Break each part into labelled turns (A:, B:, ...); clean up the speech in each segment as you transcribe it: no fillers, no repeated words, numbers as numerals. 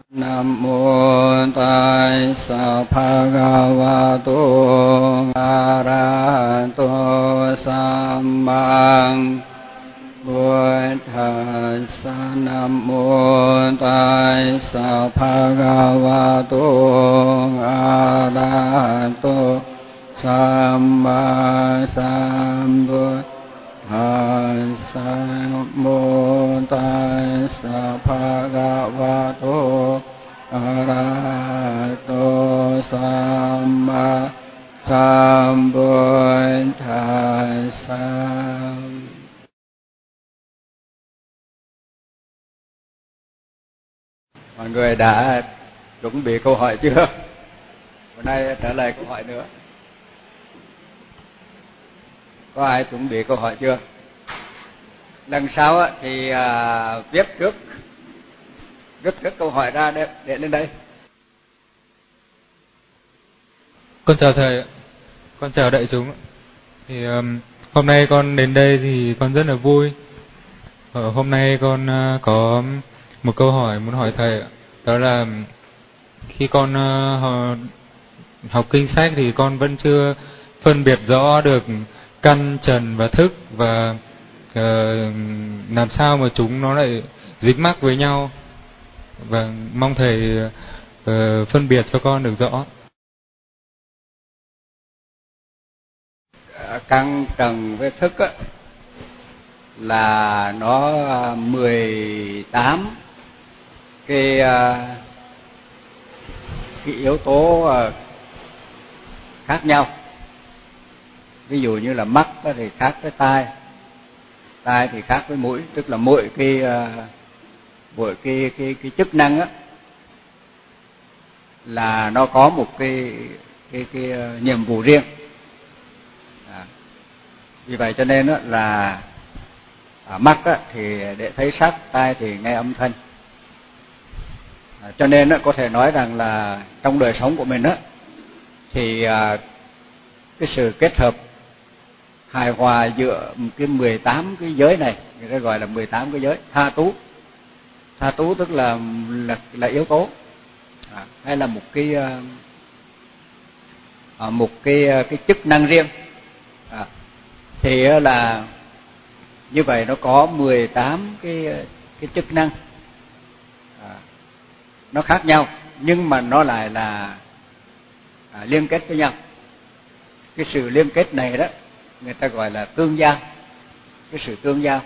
A: Nam mô Tassa Bhagavato Arahato Samma Buddhassa. Nam mô Tassa Bhagavato Arahato Samma Sambuddhassa. Nam mô Tassa Bhagavato Arahato Samma Sambuddhassa. Mọi người đã chuẩn bị câu hỏi chưa? Hôm nay trả lời câu hỏi nữa. Có ai chuẩn bị câu hỏi chưa? Lần sau thì viết trước câu hỏi ra để lên đây.
B: Con chào thầy, con chào đại chúng. Thì hôm nay con đến đây thì con rất là vui. Hôm nay con có một câu hỏi muốn hỏi thầy, đó là khi con học kinh sách thì con vẫn chưa phân biệt rõ được căn, trần và thức, và làm sao mà chúng nó lại dính mắc với nhau, và mong thầy phân biệt cho con được rõ.
A: Căn, trần với thức là nó 18 cái yếu tố khác nhau. Ví dụ như là mắt thì khác với tai thì khác với mũi, tức là mỗi cái chức năng là nó có một cái nhiệm vụ riêng. Vì vậy cho nên là mắt thì để thấy sắc, tai thì nghe âm thanh. Cho nên có thể nói rằng là trong đời sống của mình thì cái sự kết hợp hài hòa giữa cái 18 cái giới này, người ta gọi là 18 cái giới tha tú tức là yếu tố, hay là một cái chức năng riêng, thì là như vậy nó có 18 cái chức năng, nó khác nhau nhưng mà nó lại là liên kết với nhau. Cái sự liên kết này đó người ta gọi là tương giao, cái sự tương giao.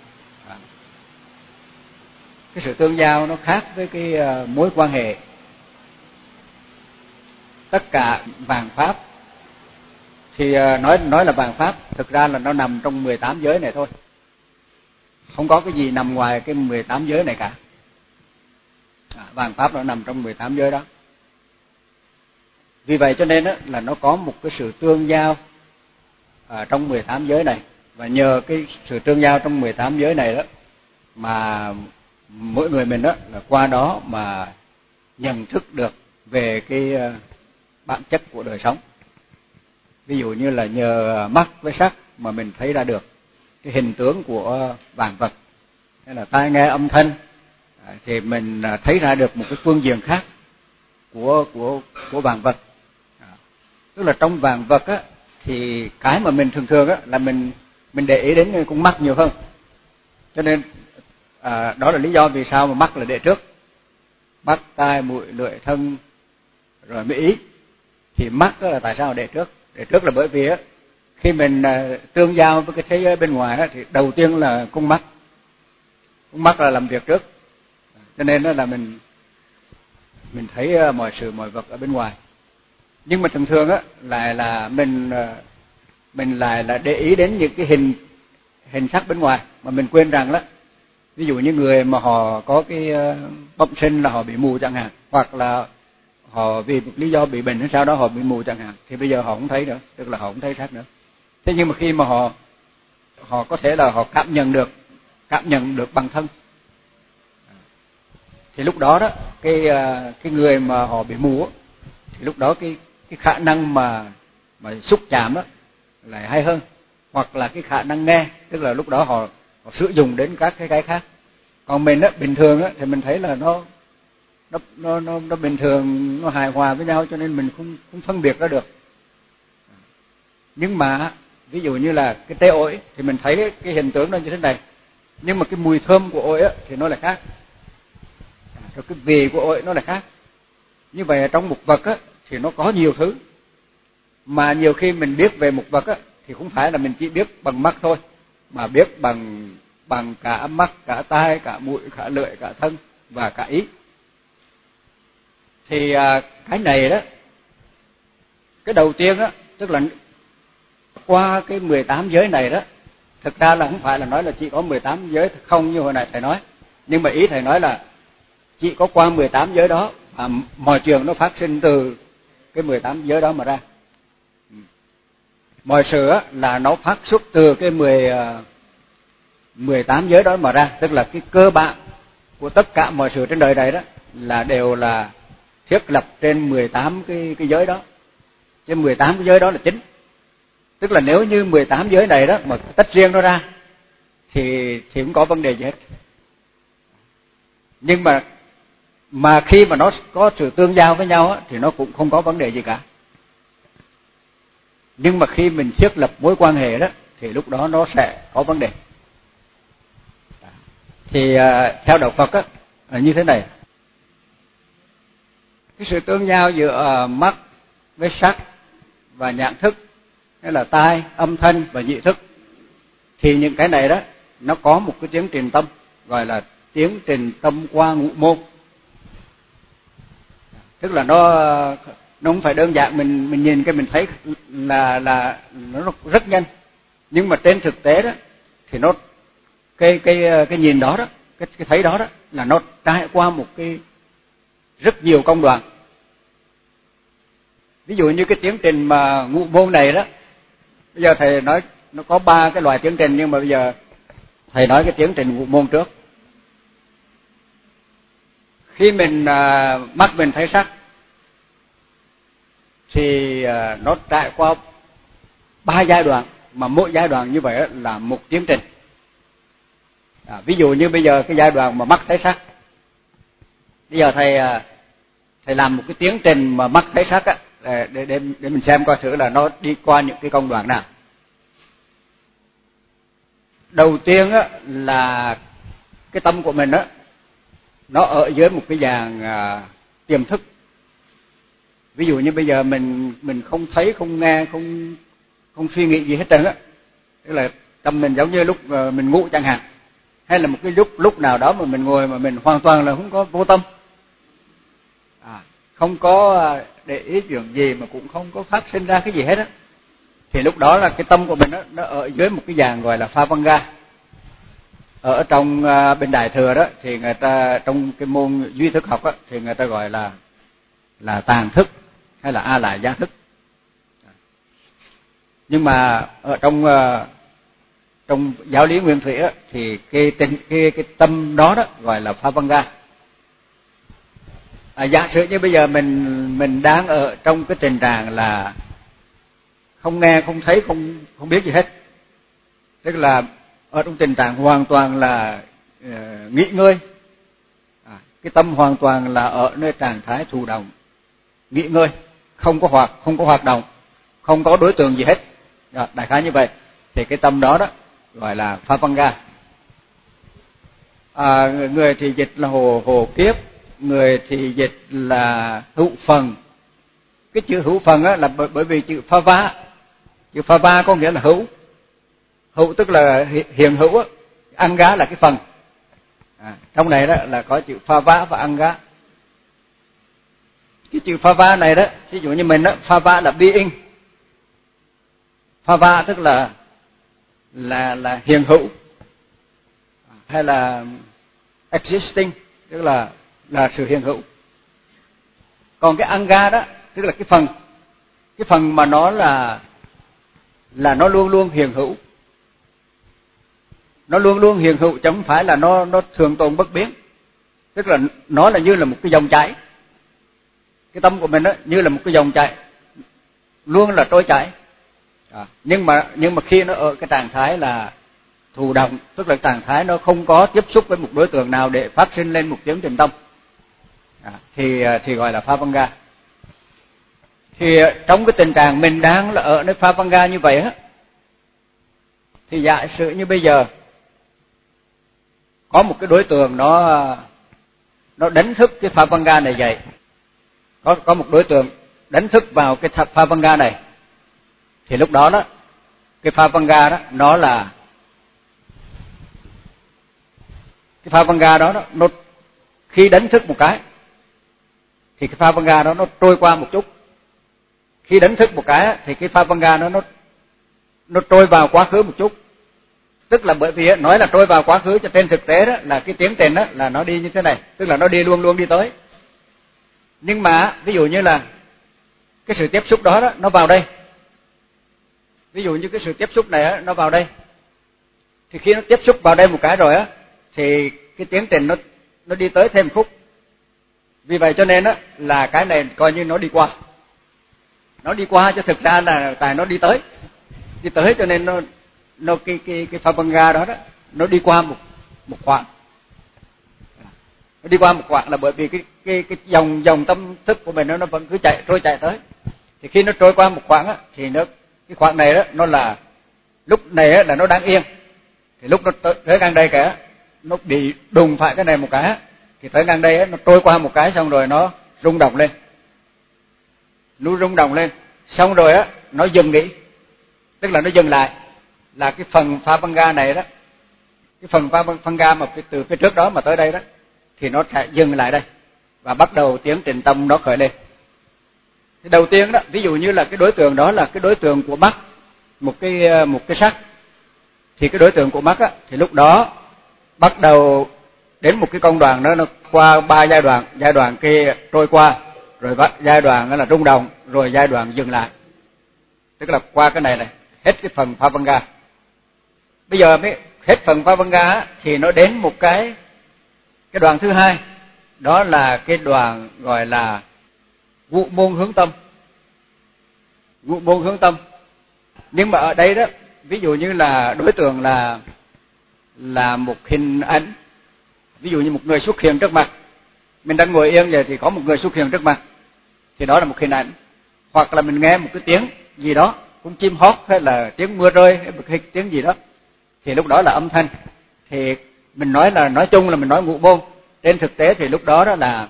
A: Cái sự tương giao nó khác với cái mối quan hệ. Tất cả vạn pháp thì nói là vạn pháp, thực ra là nó nằm trong 18 giới này thôi. Không có cái gì nằm ngoài cái 18 giới này cả. Vạn pháp nó nằm trong 18 giới đó. Vì vậy cho nên là nó có một cái sự tương giao trong 18 giới này, và nhờ cái sự tương giao trong 18 giới này đó mà mỗi người mình là qua đó mà nhận thức được về cái bản chất của đời sống. Ví dụ như là nhờ mắt với sắc mà mình thấy ra được cái hình tướng của vạn vật, hay là tai nghe âm thanh thì mình thấy ra được một cái phương diện khác của vạn vật. Tức là trong vạn vật thì cái mà mình thường là mình để ý đến con mắt nhiều hơn. Cho nên đó là lý do vì sao mà mắt là để trước. Mắt, tai, mũi, lưỡi, thân rồi mới ý. Thì mắt là tại sao để trước? Để trước là bởi vì khi mình tương giao với cái thế giới bên ngoài thì đầu tiên là con mắt là làm việc trước. Cho nên là mình thấy mọi sự mọi vật ở bên ngoài. Nhưng mà thường lại là mình lại là để ý đến những cái hình sắc bên ngoài mà mình quên rằng đó, ví dụ như người mà họ có cái bẩm sinh là họ bị mù chẳng hạn, hoặc là họ vì một lý do bị bệnh hay sao đó họ bị mù chẳng hạn, thì bây giờ họ không thấy nữa, tức là họ không thấy sắc nữa. Thế nhưng mà khi mà họ có thể là họ cảm nhận được bằng thân, thì lúc đó cái người mà họ bị mù thì lúc đó cái khả năng mà xúc chạm lại hay hơn, hoặc là cái khả năng nghe, tức là lúc đó họ sử dụng đến các cái khác. Còn mình bình thường thì mình thấy là nó bình thường, nó hài hòa với nhau, cho nên mình không phân biệt ra được. Nhưng mà ví dụ như là cái trái ổi thì mình thấy cái hiện tượng nó như thế này, nhưng mà cái mùi thơm của ổi thì nó lại khác, rồi cái vị của ổi nó lại khác. Như vậy trong một vật thì nó có nhiều thứ, mà nhiều khi mình biết về một vật thì không phải là mình chỉ biết bằng mắt thôi, mà biết bằng cả mắt, cả tai, cả mũi, cả lưỡi, cả thân và cả ý. Thì cái này đó, cái đầu tiên tức là qua cái 18 giới này đó, thực ra là không phải là nói là chỉ có 18 giới không như hồi nãy thầy nói, nhưng mà ý thầy nói là chỉ có qua 18 giới đó mà mọi chuyện nó phát sinh từ cái 18 giới đó mà ra. Mọi sự là nó phát xuất từ cái 18 giới đó mà ra, tức là cái cơ bản của tất cả mọi sự trên đời này đó là đều là thiết lập trên 18 cái giới đó. Chứ 18 cái giới đó là chính. Tức là nếu như 18 giới này đó mà tách riêng nó ra thì không có vấn đề gì hết. Nhưng mà khi mà nó có sự tương giao với nhau thì nó cũng không có vấn đề gì cả. Nhưng mà khi mình thiết lập mối quan hệ đó thì lúc đó nó sẽ có vấn đề. Thì theo đạo Phật là như thế này. Cái sự tương giao giữa mắt với sắc và nhãn thức, hay là tai, âm thanh và nhị thức, thì những cái này đó nó có một cái tiến trình tâm gọi là tiến trình tâm qua ngũ môn. Tức là nó không phải đơn giản mình nhìn cái mình thấy là nó rất nhanh, nhưng mà trên thực tế đó thì nó cái nhìn đó cái thấy đó là nó trải qua một cái rất nhiều công đoạn. Ví dụ như cái tiến trình mà ngũ môn này đó, bây giờ thầy nói nó có 3 cái loại tiến trình, nhưng mà bây giờ thầy nói cái tiến trình ngũ môn trước. Khi mình mắt mình thấy sắc thì nó trải qua 3 giai đoạn, mà mỗi giai đoạn như vậy là một tiến trình. Ví dụ như bây giờ cái giai đoạn mà mắt thấy sắc, bây giờ thầy làm một cái tiến trình mà mắt thấy sắc để mình xem coi thử là nó đi qua những cái công đoạn nào. Đầu tiên là cái tâm của mình nó ở dưới một cái dạng tiềm thức. Ví dụ như bây giờ mình không thấy, không nghe, không suy nghĩ gì hết trơn tức là tâm mình giống như lúc mình ngủ chẳng hạn, hay là một cái lúc nào đó mà mình ngồi mà mình hoàn toàn là không có vô tâm, không có để ý chuyện gì, mà cũng không có phát sinh ra cái gì hết thì lúc đó là cái tâm của mình nó ở dưới một cái dạng gọi là pha văn ga. Ở trong bên Đại Thừa đó thì người ta trong cái môn duy thức học thì người ta gọi là tàng thức hay là a lại gia thức. Nhưng mà ở trong giáo lý nguyên thủy thì cái tâm đó gọi là pha văn ga. Giả sử như bây giờ mình đang ở trong cái tình trạng là không nghe, không thấy, không biết gì hết, tức là ở trong tình trạng hoàn toàn là nghỉ ngơi, cái tâm hoàn toàn là ở nơi trạng thái thụ động, nghỉ ngơi, không có hoạt động, không có đối tượng gì hết. Đại khái như vậy thì cái tâm đó gọi là pha văn ga. Người thì dịch là hồ kiếp, người thì dịch là hữu phần. Cái chữ hữu phần là bởi vì chữ pha va có nghĩa là hữu tức là hiện hữu, ăn gá là cái phần. Trong này đó là có chữ pha va và ăn gá. Cái chữ pha va này đó, ví dụ như mình pha va là being, pha va tức là hiện hữu, hay là existing tức là sự hiện hữu. Còn cái anga đó tức là cái phần mà nó là nó luôn luôn hiện hữu, nó luôn luôn hiện hữu chứ không phải là nó thường tồn bất biến. Tức là nó là như là một cái dòng chảy, cái tâm của mình như là một cái dòng chảy luôn là trôi chảy. Nhưng mà khi nó ở cái trạng thái là thụ động, tức là trạng thái nó không có tiếp xúc với một đối tượng nào để phát sinh lên một tiến trình tâm, thì gọi là Pháp Vanga. Thì trong cái tình trạng mình đang là ở nơi Pháp Vanga như vậy á, thì giả sử như bây giờ có một cái đối tượng nó đánh thức cái Pháp Vanga này dậy, có một đối tượng đánh thức vào cái Pháp Vanga này, thì lúc đó đó cái Pháp Vanga đó nó là cái Pháp Vanga đó nó khi đánh thức một cái thì cái Pháp Vanga đó nó trôi qua một chút. Khi đánh thức một cái thì cái Pháp Vanga nó trôi vào quá khứ một chút. Tức là bởi vì nói là trôi vào quá khứ, cho trên thực tế đó là cái tiến trình đó là nó đi như thế này, tức là nó đi luôn luôn đi tới. Nhưng mà ví dụ như là cái sự tiếp xúc đó nó vào đây. Ví dụ như cái sự tiếp xúc này nó vào đây. Thì khi nó tiếp xúc vào đây một cái rồi thì cái tiến trình nó đi tới thêm phút. Vì vậy cho nên là cái này coi như nó đi qua. Nó đi qua chứ thực ra là tại nó đi tới. Đi tới cho nên nó cái Pháp Vanga đó nó đi qua một khoảng. Nó đi qua một khoảng là bởi vì cái dòng tâm thức của mình nó vẫn cứ trôi chạy tới. Thì khi nó trôi qua một khoảng thì cái khoảng này nó là lúc này là nó đang yên. Thì lúc nó tới ngang đây cả nó bị đùng phải cái này một cái, thì tới ngang đây nó trôi qua một cái xong rồi nó rung động lên. Nó rung động lên xong rồi nó dừng nghỉ. Tức là nó dừng lại, là cái phần Pháp Vanga này đó, cái phần Pháp Vanga mà từ phía trước đó mà tới đây đó thì nó sẽ dừng lại đây và bắt đầu tiến trình tâm nó khởi lên. Thì đầu tiên đó, ví dụ như là cái đối tượng đó là cái đối tượng của mắt, một cái sắc, thì cái đối tượng của mắt thì lúc đó bắt đầu đến một cái công đoạn đó, nó qua 3 giai đoạn. Giai đoạn kia trôi qua, rồi giai đoạn là rung động, rồi giai đoạn dừng lại. Tức là qua cái này hết cái phần Pháp Vanga. Bây giờ mới hết phần Pháp Vanga thì nó đến một cái đoạn thứ hai, đó là cái đoạn gọi là ngụ môn hướng tâm. Ngụ môn hướng tâm. Nhưng mà ở đây đó, ví dụ như là đối tượng là một hình ảnh. Ví dụ như một người xuất hiện trước mặt. Mình đang ngồi yên vậy thì có một người xuất hiện trước mặt, thì đó là một hình ảnh. Hoặc là mình nghe một cái tiếng gì đó, cũng chim hót hay là tiếng mưa rơi hay một cái tiếng gì đó, thì lúc đó là âm thanh. Thì mình nói chung là mình nói ngụ môn. Trên thực tế thì lúc đó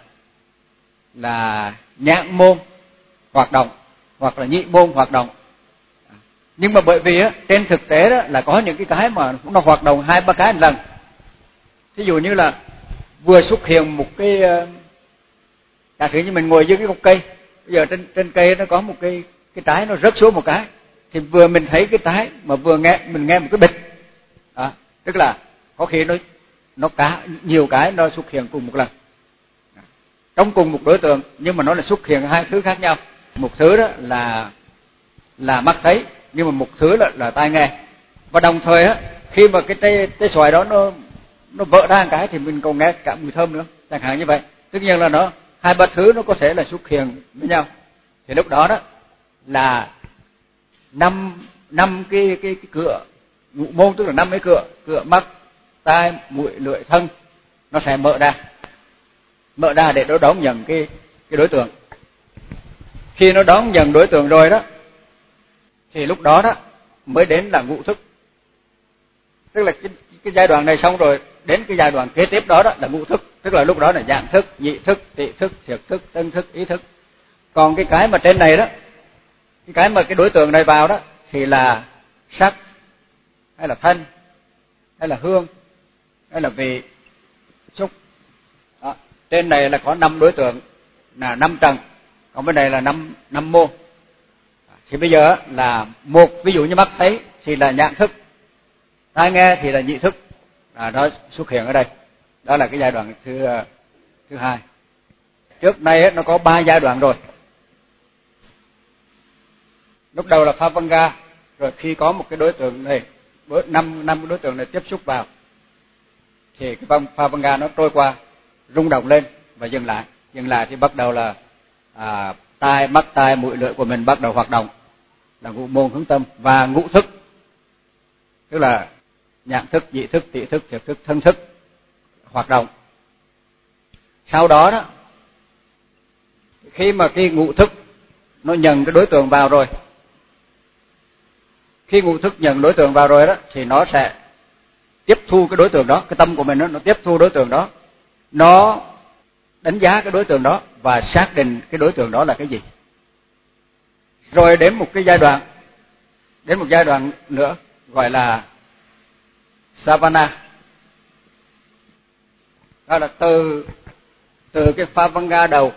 A: là nhãn môn hoạt động hoặc là nhị môn hoạt động. Nhưng mà bởi vì trên thực tế đó là có những cái mà nó hoạt động 2-3 cái một lần. Ví dụ như là vừa xuất hiện một cái, giả sử như mình ngồi dưới cái gốc cây, bây giờ trên cây nó có một cái trái nó rớt xuống một cái, thì vừa mình thấy cái trái mà vừa mình nghe một cái bịch. Tức là có khi nó cả nhiều cái nó xuất hiện cùng một lần trong cùng một đối tượng, nhưng mà nó là xuất hiện 2 thứ khác nhau. Một thứ đó là mắt thấy, nhưng mà một thứ là tai nghe. Và đồng thời khi mà cái xoài đó nó vỡ ra một cái thì mình còn nghe cả mùi thơm nữa, chẳng hạn như vậy. Tất nhiên là nó 2-3 thứ nó có thể là xuất hiện với nhau. Thì lúc đó là năm cái cửa ngụ môn, tức là 5 cái cửa mắt, tai, mũi, lưỡi, thân, nó sẽ mở ra để nó đón nhận cái đối tượng. Khi nó đón nhận đối tượng rồi đó, thì lúc đó mới đến là ngụ thức. Tức là cái giai đoạn này xong rồi, đến cái giai đoạn kế tiếp đó là ngụ thức. Tức là lúc đó là dạng thức, nhị thức, tị thức, thiệt thức, tân thức, ý thức. Còn cái mà trên này đó, cái mà cái đối tượng này vào đó thì là sắc, hay là thân, hay là hương, hay là vị, xúc. Đó. Trên này là có 5 đối tượng, là 5 trần, còn bên này là 5 môn. Thì bây giờ là một, ví dụ như mắt thấy thì là nhãn thức, tai nghe thì là nhị thức, nó xuất hiện ở đây. Đó là cái giai đoạn thứ hai. Trước đây nó có 3 giai đoạn rồi. Lúc đầu là Pháp Vanga, rồi khi có một cái đối tượng này, 5 cái đối tượng này tiếp xúc vào, thì cái Pháp Vanga nó trôi qua, rung động lên và dừng lại. Dừng lại thì bắt đầu là mắt, tai, mũi, lưỡi của mình bắt đầu hoạt động, là ngụ môn hướng tâm. Và ngũ thức, tức là nhãn thức, nhị thức, tị thức, thiệt thức, thân thức hoạt động. Sau đó khi mà cái ngũ thức nó nhận cái đối tượng vào rồi, khi ngũ thức nhận đối tượng vào rồi đó thì nó sẽ tiếp thu cái đối tượng đó, cái tâm của mình nó tiếp thu đối tượng đó, nó đánh giá cái đối tượng đó và xác định cái đối tượng đó là cái gì. Rồi đến một giai đoạn nữa gọi là Savana. Đó là từ cái Phavanga đầu,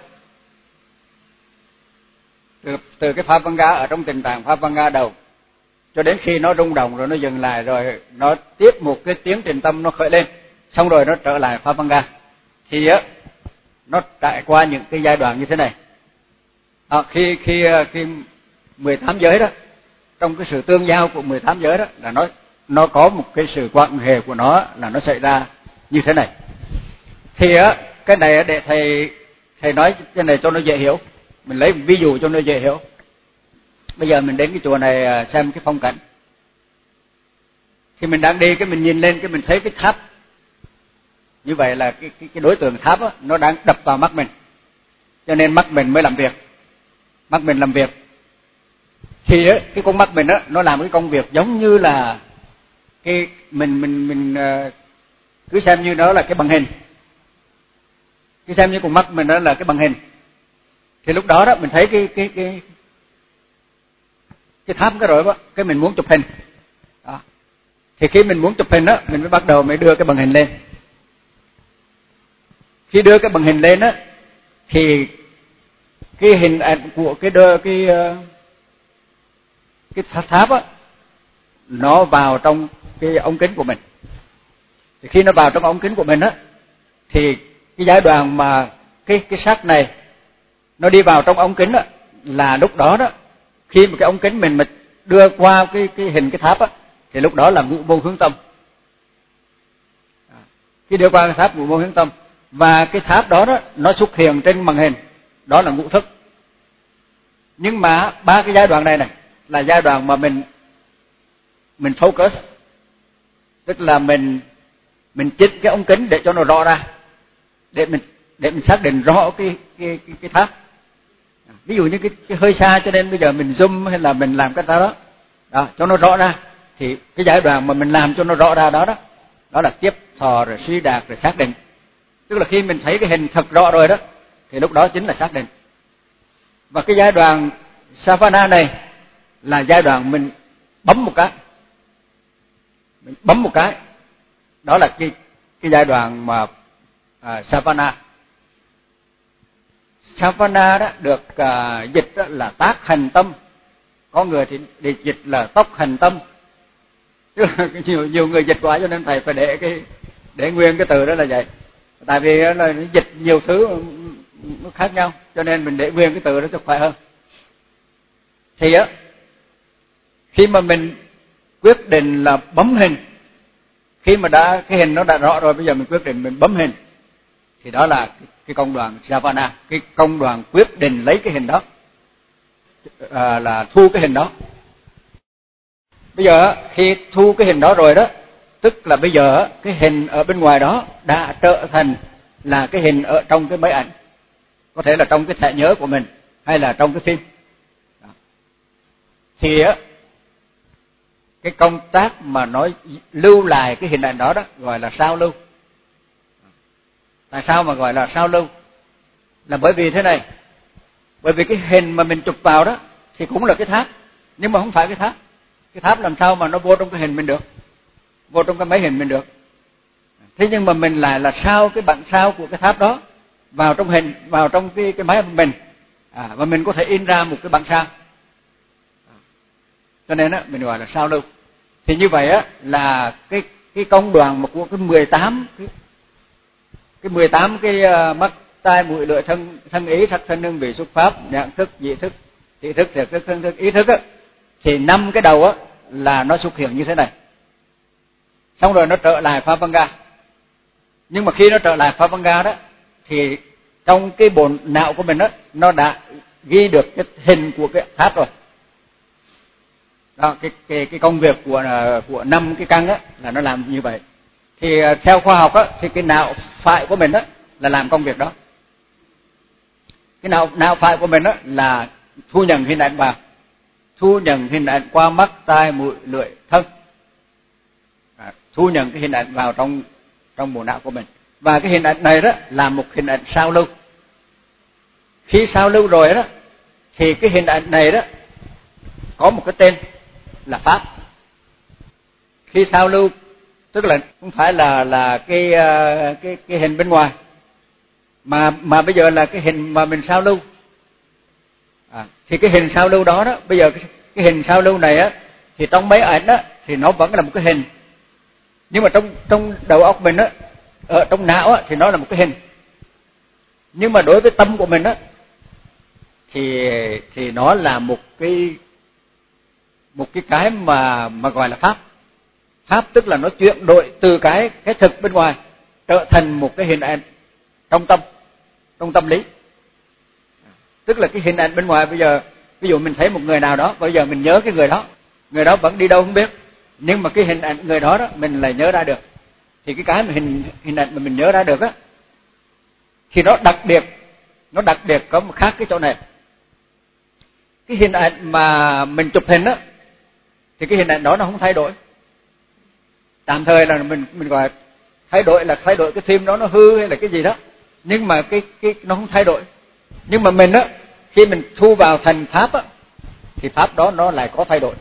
A: từ cái Phavanga ở trong tình trạng Phavanga đầu cho đến khi nó rung động rồi nó dừng lại, rồi nó tiếp một cái tiến trình tâm nó khởi lên, xong rồi nó trở lại Phavanga. Thì á nó trải qua những cái giai đoạn như thế này. Khi 18 giới đó, trong cái sự tương giao của 18 giới đó là nó có một cái sự quan hệ của nó là nó xảy ra như thế này. Thì á cái này để thầy nói cái này cho nó dễ hiểu, mình lấy ví dụ cho nó dễ hiểu. Bây giờ mình đến cái chùa này xem cái phong cảnh, thì mình đang đi cái mình nhìn lên cái mình thấy cái tháp, như vậy là cái đối tượng tháp á, nó đang đập vào mắt mình, cho nên mắt mình mới làm việc. Mắt mình làm việc thì á, cái con mắt mình á nó làm cái công việc giống như là cái mình cứ xem như nó là cái bằng hình, cứ xem như con mắt mình đó là cái bằng hình. Thì lúc đó đó mình thấy cái tháp cái rồi đó, cái mình muốn chụp hình đó. Thì khi mình muốn chụp hình đó mình mới bắt đầu mới đưa cái bằng hình lên. Khi đưa cái bằng hình lên á thì cái hình ảnh của cái tháp á nó vào trong cái ống kính của mình. Thì khi nó vào trong ống kính của mình á thì cái giai đoạn mà cái sắc này nó đi vào trong ống kính á là lúc đó đó, khi mà cái ống kính mình đưa qua cái hình cái tháp á thì lúc đó là ngũ môn hướng tâm. Khi đưa qua cái tháp ngũ môn hướng tâm, và cái tháp đó đó nó xuất hiện trên màn hình, đó là ngũ thức. Nhưng mà ba cái giai đoạn này là giai đoạn mà mình focus, tức là mình chỉnh cái ống kính để cho nó rõ ra, để mình xác định rõ cái tháp. Ví dụ như cái hơi xa cho nên bây giờ mình zoom hay là mình làm cái đó cho nó rõ ra, thì cái giai đoạn mà mình làm cho nó rõ ra đó là tiếp thọ rồi suy đạt rồi xác định. Tức là khi mình thấy cái hình thật rõ rồi đó thì lúc đó chính là xác định. Và cái giai đoạn Savana này là giai đoạn mình bấm một cái, đó là cái giai đoạn mà Savana. Savana đó được dịch đó là tác hành tâm, có người thì dịch là tốc hành tâm. Tức là nhiều người dịch quá cho nên thầy phải để nguyên cái từ đó là vậy. Tại vì là dịch nhiều thứ nó khác nhau, cho nên mình để nguyên cái từ đó cho khỏe hơn. Thì á khi mà mình quyết định là bấm hình, khi mà cái hình nó đã rõ rồi, bây giờ mình quyết định mình bấm hình, thì đó là cái công đoạn Javana, cái công đoạn quyết định lấy cái hình đó, là thu cái hình đó. Bây giờ khi thu cái hình đó rồi đó, tức là bây giờ cái hình ở bên ngoài đó đã trở thành là cái hình ở trong cái máy ảnh, có thể là trong cái thẻ nhớ của mình hay là trong cái phim. Thì cái công tác mà nói lưu lại cái hình ảnh đó gọi là sao lưu. Tại sao mà gọi là sao lưu? Là bởi vì thế này, bởi vì cái hình mà mình chụp vào đó thì cũng là cái tháp, nhưng mà không phải cái tháp. Cái tháp làm sao mà nó vô trong cái hình mình được, vô trong cái máy hình mình được. Thế nhưng mà mình lại là sao cái bản sao của cái tháp đó vào trong hình, vào trong cái máy của mình, và mình có thể in ra một cái bản sao. Cho nên á mình gọi là sao lưu. Thì như vậy á là cái công đoạn mà của cái 18 cái mắt tai mũi lưỡi thân ý sắc thân hương vị xúc pháp nhãn thức vị thức thị thức thiệt thức thân thức ý thức á, thì 5 cái đầu á là nó xuất hiện như thế này. Xong rồi nó trở lại Phavanga. Nhưng mà khi nó trở lại Phavanga đó thì trong cái bộ não của mình á nó đã ghi được cái hình của cái tháp rồi. Đó, cái công việc của 5 cái căn á là nó làm như vậy. Thì theo khoa học á thì cái não phải của mình á là làm công việc đó. Cái não phải của mình đó là thu nhận hình ảnh vào, thu nhận hình ảnh qua mắt, tai, mũi, lưỡi, thân, thu nhận cái hình ảnh vào trong bộ não của mình. Và cái hình ảnh này đó là một hình ảnh sao lưu. Khi sao lưu rồi đó thì cái hình ảnh này đó có một cái tên là pháp. Khi sao lưu tức là không phải là cái hình bên ngoài, mà bây giờ là cái hình mà mình sao lưu. Thì cái hình sao lưu đó bây giờ cái hình sao lưu này á thì trong mấy ảnh á thì nó vẫn là một cái hình, nhưng mà trong đầu óc mình á, ở trong não á thì nó là một cái hình. Nhưng mà đối với tâm của mình á thì nó là một cái mà gọi là pháp. Pháp tức là nó chuyển đổi từ cái thực bên ngoài trở thành một cái hình ảnh trong tâm lý. Tức là cái hình ảnh bên ngoài bây giờ, ví dụ mình thấy một người nào đó, bây giờ mình nhớ cái người đó vẫn đi đâu không biết, nhưng mà cái hình ảnh người đó mình lại nhớ ra được. Thì cái mà hình ảnh mà mình nhớ ra được á thì nó đặc biệt có một khác cái chỗ này. Cái hình ảnh mà mình chụp hình á thì cái hình ảnh đó nó không thay đổi. Tạm thời là mình gọi thay đổi là thay đổi cái phim đó nó hư hay là cái gì đó, nhưng mà cái nó không thay đổi. Nhưng mà mình á, khi mình thu vào thành pháp á thì pháp đó nó lại có thay đổi.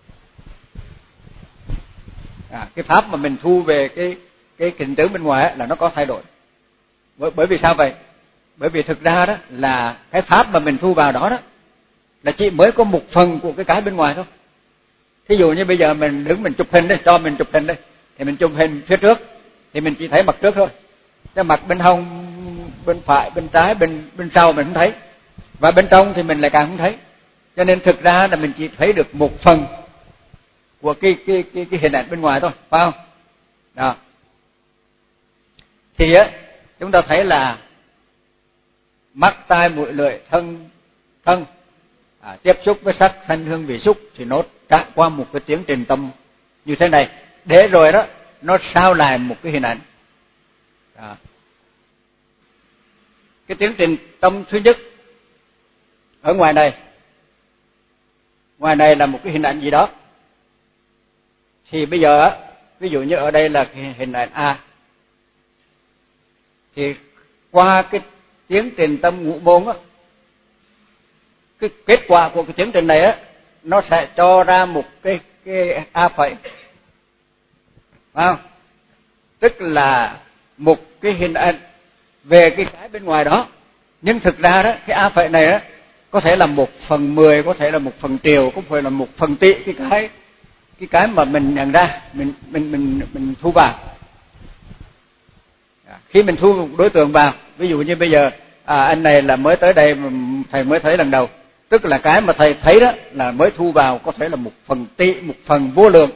A: Cái pháp mà mình thu về cái hình tướng bên ngoài á, là nó có thay đổi. Bởi vì sao vậy? Bởi vì thực ra đó là cái pháp mà mình thu vào đó là chỉ mới có một phần của cái bên ngoài thôi. Thí dụ như bây giờ mình đứng mình chụp hình đây, cho mình chụp hình đây, thì mình chụp hình phía trước thì mình chỉ thấy mặt trước thôi, cái mặt bên hông, bên phải, bên trái, bên sau mình không thấy, và bên trong thì mình lại càng không thấy. Cho nên thực ra là mình chỉ thấy được một phần của cái hình ảnh bên ngoài thôi, phải không? Đó. Thì á chúng ta thấy là mắt, tai, mũi, lưỡi, thân tiếp xúc với sắc, thanh, hương, vị, xúc thì nó trải qua một cái tiến trình tâm như thế này, để rồi đó nó sao lại một cái hình ảnh. Cái tiến trình tâm thứ nhất ở ngoài này là một cái hình ảnh gì đó. Thì bây giờ ví dụ như ở đây là cái hình ảnh A, thì qua cái tiến trình tâm ngũ môn á, cái kết quả của cái tiến trình này á nó sẽ cho ra một cái A phẩy, phải không? Tức là một cái hình ảnh về cái bên ngoài đó. Nhưng thực ra đó cái A phẩy này á có thể là 1/10, có thể là 1/triệu, có thể là 1/tỷ cái mà mình nhận ra, mình thu vào. Khi mình thu một đối tượng vào, ví dụ như bây giờ anh này là mới tới đây mà thầy mới thấy lần đầu, tức là cái mà thầy thấy đó là mới thu vào, có thể là 1/tỷ, 1/, vô lượng,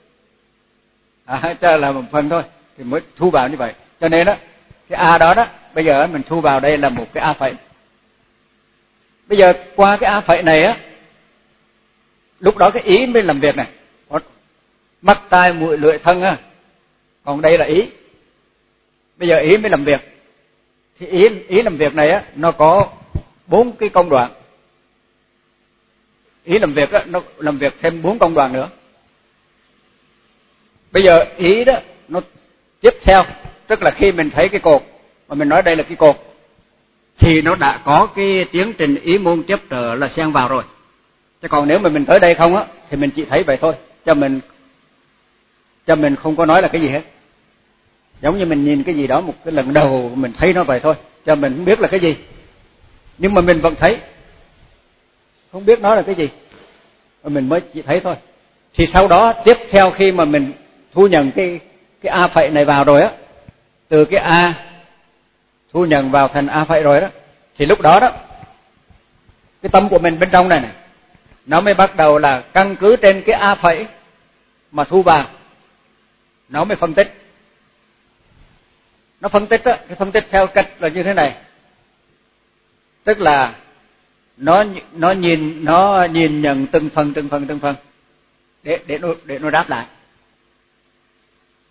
A: cho là 1 thôi thì mới thu vào như vậy. Cho nên đó cái A đó bây giờ mình thu vào đây là một cái A phẩy. Bây giờ qua cái A phẩy này á, lúc đó cái ý mới làm việc này, mắt, tai, mũi, lưỡi, thân á, còn đây là ý. Bây giờ ý mới làm việc. Thì ý làm việc này á nó có 4 cái công đoạn. Ý làm việc á nó làm việc thêm 4 công đoạn nữa. Bây giờ ý đó nó tiếp theo, tức là khi mình thấy cái cột mà mình nói đây là cái cột thì nó đã có cái tiến trình ý môn tiếp trợ là xen vào rồi. Chứ còn nếu mà mình tới đây không á thì mình chỉ thấy vậy thôi, cho mình không có nói là cái gì hết. Giống như mình nhìn cái gì đó một cái lần đầu mình thấy nó vậy thôi, cho mình không biết là cái gì, nhưng mà mình vẫn thấy, không biết nó là cái gì, mà mình mới chỉ thấy thôi. Thì sau đó tiếp theo khi mà mình thu nhận cái A phẩy này vào rồi á, từ cái A thu nhận vào thành A phẩy rồi đó, thì lúc đó cái tâm của mình bên trong này nó mới bắt đầu là căn cứ trên cái A phẩy mà thu vào, nó mới phân tích. Nó phân tích á, cái phân tích theo cách là như thế này, tức là nó nhìn nhận từng phần để nó đáp lại.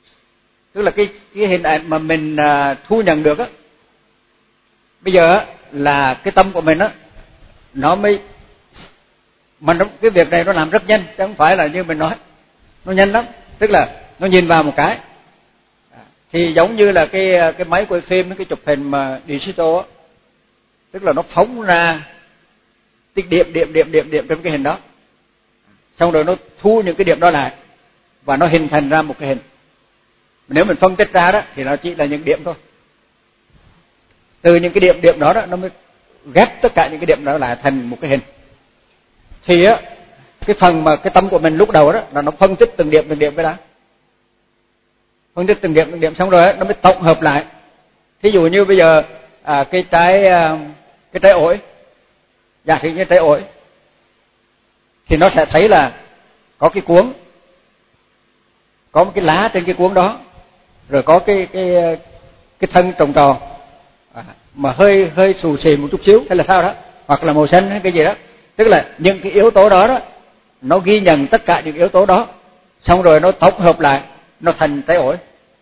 A: Tức là cái hình ảnh mà mình thu nhận được á, bây giờ là cái tâm của mình á nó mới, mà cái việc này nó làm rất nhanh chứ không phải là như mình nói, nó nhanh lắm. Tức là nó nhìn vào một cái thì giống như là cái máy quay phim, cái chụp hình mà digital á, tức là nó phóng ra tích điểm trong cái hình đó, xong rồi nó thu những cái điểm đó lại và nó hình thành ra một cái hình. Nếu mình phân tích ra đó thì nó chỉ là những điểm thôi. Từ những cái điểm đó nó mới ghép tất cả những cái điểm đó lại thành một cái hình. Thì á, cái phần mà cái tâm của mình lúc đầu đó là nó phân tích từng điểm cái đó, phân tích từng điểm xong rồi nó mới tổng hợp lại. Thí dụ như bây giờ cái trái ổi, giả sử như trái ổi thì nó sẽ thấy là có cái cuống, có một cái lá trên cái cuống đó, rồi có cái thân tròn tròn mà hơi xù xì một chút xíu hay là sao đó, hoặc là màu xanh hay cái gì đó. Tức là những cái yếu tố đó nó ghi nhận tất cả những yếu tố đó, xong rồi nó tổng hợp lại, nó thành trái ổi.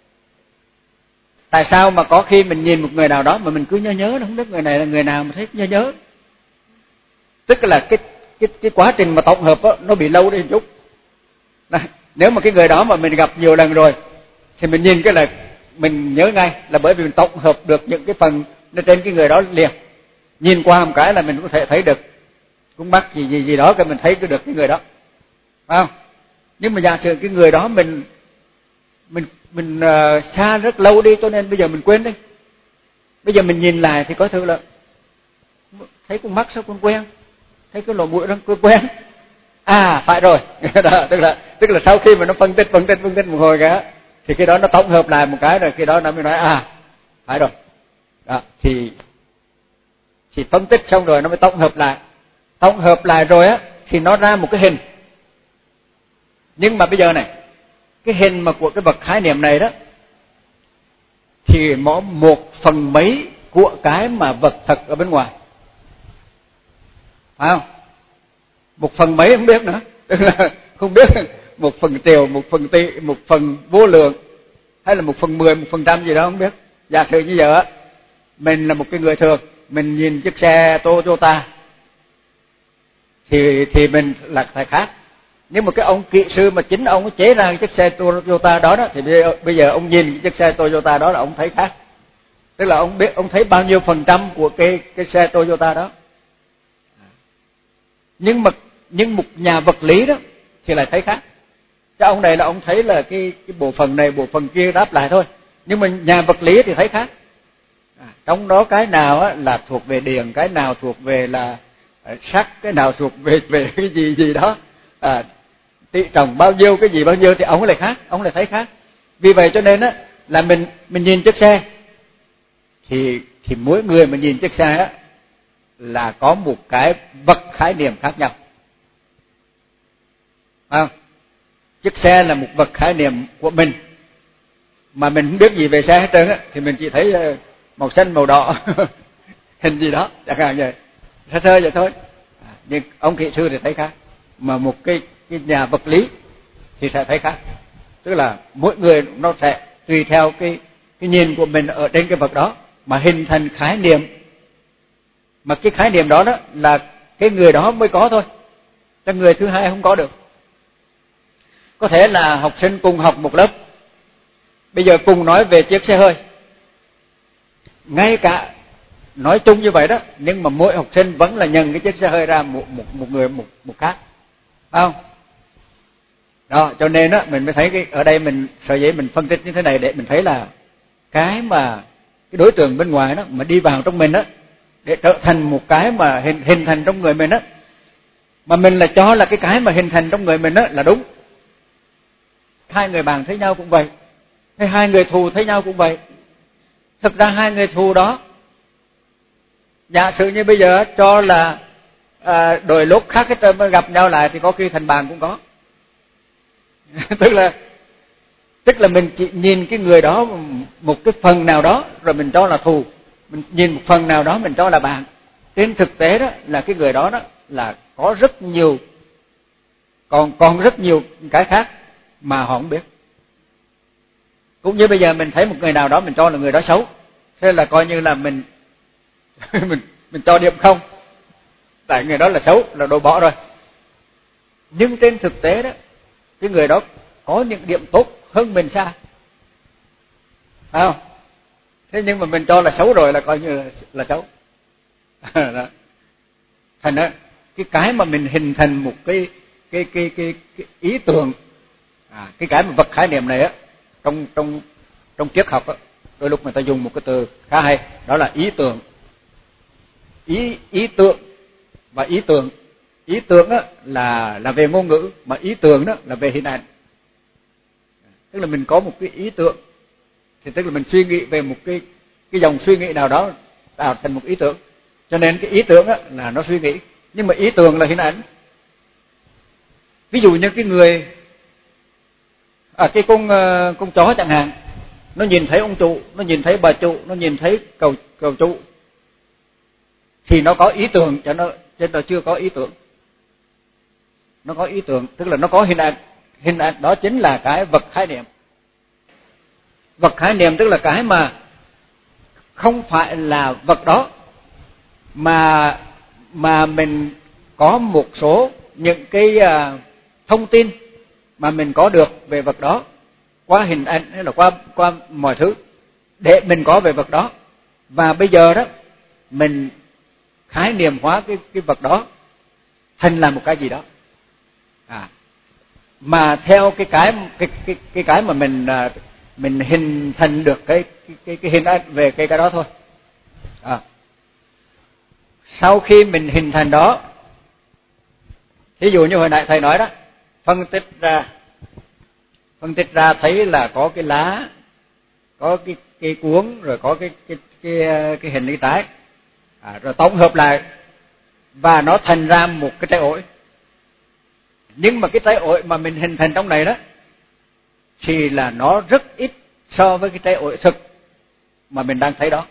A: Tại sao mà có khi mình nhìn một người nào đó mà mình cứ nhớ nó không biết người này là người nào mà thấy nhớ. Tức là cái quá trình mà tổng hợp đó, nó bị lâu đi một chút. Nếu mà cái người đó mà mình gặp nhiều lần rồi thì mình nhìn cái là mình nhớ ngay, là bởi vì mình tổng hợp được những cái phần trên cái người đó liền. Nhìn qua một cái là mình có thể thấy được cũng mắc gì đó, cái mình thấy được cái người đó, phải không? Nhưng mà giả sử cái người đó mình xa rất lâu đi, cho nên bây giờ mình quên đi. Bây giờ mình nhìn lại thì có thứ là thấy con mắt sao con quen, thấy cái lỗ mũi đó quen, phải rồi. Đó, tức là sau khi mà nó phân tích một hồi cả thì cái đó nó tổng hợp lại một cái, rồi cái đó nó mới nói phải rồi. Đó, thì phân tích xong rồi nó mới tổng hợp lại rồi á thì nó ra một cái hình. Nhưng mà bây giờ này, cái hình mà của cái vật khái niệm này đó thì nó 1/mấy của cái mà vật thật ở bên ngoài, phải không? 1/mấy không biết nữa, tức là không biết 1/triệu, 1/tỷ, 1/, vô lượng, hay là 1/10, 1% gì đó không biết. Giả sử như giờ mình là một cái người thường, mình nhìn chiếc xe Toyota thì mình là phải khác. Nhưng mà cái ông kỹ sư mà chính ông chế ra chiếc xe Toyota đó thì bây giờ ông nhìn chiếc xe Toyota đó là ông thấy khác. Tức là ông biết, ông thấy bao nhiêu % của cái xe Toyota đó. Nhưng một nhà vật lý đó thì lại thấy khác. Cái ông này là ông thấy là cái bộ phận này, bộ phận kia đáp lại thôi. Nhưng mà nhà vật lý thì thấy khác. Trong đó cái nào là thuộc về điện, cái nào thuộc về là sắt, cái nào thuộc về cái gì đó, tỷ trọng bao nhiêu, cái gì bao nhiêu thì ông lại khác, ông lại thấy khác. Vì vậy cho nên là mình nhìn chiếc xe thì mỗi người mà nhìn chiếc xe là có một cái vật khái niệm khác nhau. Chiếc xe là một vật khái niệm của mình, mà mình không biết gì về xe hết trơn thì mình chỉ thấy màu xanh, màu đỏ, hình gì đó chẳng hạn vậy, sơ vậy thôi. Nhưng ông kỹ sư thì thấy khác, mà một cái nhà vật lý thì sẽ thấy khác. Tức là mỗi người nó sẽ tùy theo cái nhìn của mình ở trên cái vật đó mà hình thành khái niệm, mà cái khái niệm đó là cái người đó mới có thôi, cho người thứ hai không có được. Có thể là học sinh cùng học một lớp, bây giờ cùng nói về chiếc xe hơi, ngay cả nói chung như vậy đó, nhưng mà mỗi học sinh vẫn là nhận cái chiếc xe hơi ra một người một khác, phải không? Đó, cho nên mình mới thấy ở đây mình sở dĩ mình phân tích như thế này để mình thấy là cái đối tượng bên ngoài đó mà đi vào trong mình để trở thành một cái mà hình thành trong người mình mà mình là cho là cái mà hình thành trong người mình là đúng. Hai người bạn thấy nhau cũng vậy, hay hai người thù thấy nhau cũng vậy. Thực ra hai người thù đó, giả sử như bây giờ cho là đôi lúc khác hết trơn mới gặp nhau lại thì có khi thành bạn cũng có. tức là mình chỉ nhìn cái người đó một cái phần nào đó rồi mình cho là thù, mình nhìn một phần nào đó mình cho là bạn. Trên thực tế đó là cái người đó là có rất nhiều, còn rất nhiều cái khác mà họ không biết. Cũng như bây giờ mình thấy một người nào đó mình cho là người đó xấu, thế là coi như là mình mình cho điểm không, tại người đó là xấu, là đồ bỏ rồi. Nhưng trên thực tế đó, cái người đó có những điểm tốt hơn mình xa, phải không? Thế nhưng mà mình cho là xấu rồi là coi như là xấu. Đó. Thành ra cái mà mình hình thành một cái ý tưởng, cái mà vật khái niệm này á, trong triết học á, đôi lúc người ta dùng một cái từ khá hay, đó là ý tưởng. Ý tưởng và ý tưởng. Ý tưởng á là về ngôn ngữ, mà ý tưởng đó là về hình ảnh. Tức là mình có một cái ý tưởng, thì tức là mình suy nghĩ về một cái dòng suy nghĩ nào đó tạo thành một ý tưởng. Cho nên cái ý tưởng á là nó suy nghĩ, nhưng mà ý tưởng là hình ảnh. Ví dụ như cái người cái con chó chẳng hạn, nó nhìn thấy ông chủ, nó nhìn thấy bà chủ, nó nhìn thấy cầu chủ, thì nó có ý tưởng, chứ nó chưa có ý tưởng. Nó có ý tưởng, tức là nó có hình ảnh. Hình ảnh đó chính là cái vật khái niệm. Vật khái niệm tức là cái mà không phải là vật đó, mà mình có một số những cái thông tin mà mình có được về vật đó qua hình ảnh hay là qua mọi thứ để mình có về vật đó. Và bây giờ đó mình khái niệm hóa cái vật đó thành là một cái gì đó. Mà theo cái mà mình hình thành được cái hình ảnh về cái đó thôi. Sau khi mình hình thành đó, ví dụ như hồi nãy thầy nói đó, phân tích ra thấy là có cái lá, có cái cuống, rồi có cái hình cái trái, rồi tổng hợp lại và nó thành ra một cái trái ổi. Nhưng mà cái trái ổi mà mình hình thành trong này đó thì là nó rất ít so với cái trái ổi thực mà mình đang thấy đó.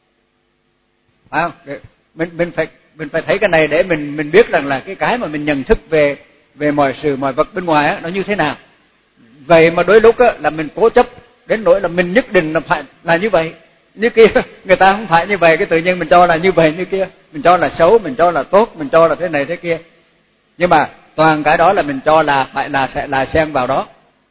A: Phải không? Mình phải thấy cái này để mình biết rằng là cái mà mình nhận thức về mọi sự mọi vật bên ngoài á nó như thế nào. Vậy mà đôi lúc á là mình cố chấp đến nỗi là mình nhất định là phải là như vậy như kia, người ta không phải như vậy, cái tự nhiên mình cho là như vậy như kia, mình cho là xấu, mình cho là tốt, mình cho là thế này thế kia. Nhưng mà toàn cái đó là mình cho là phải là sẽ là xen vào đó.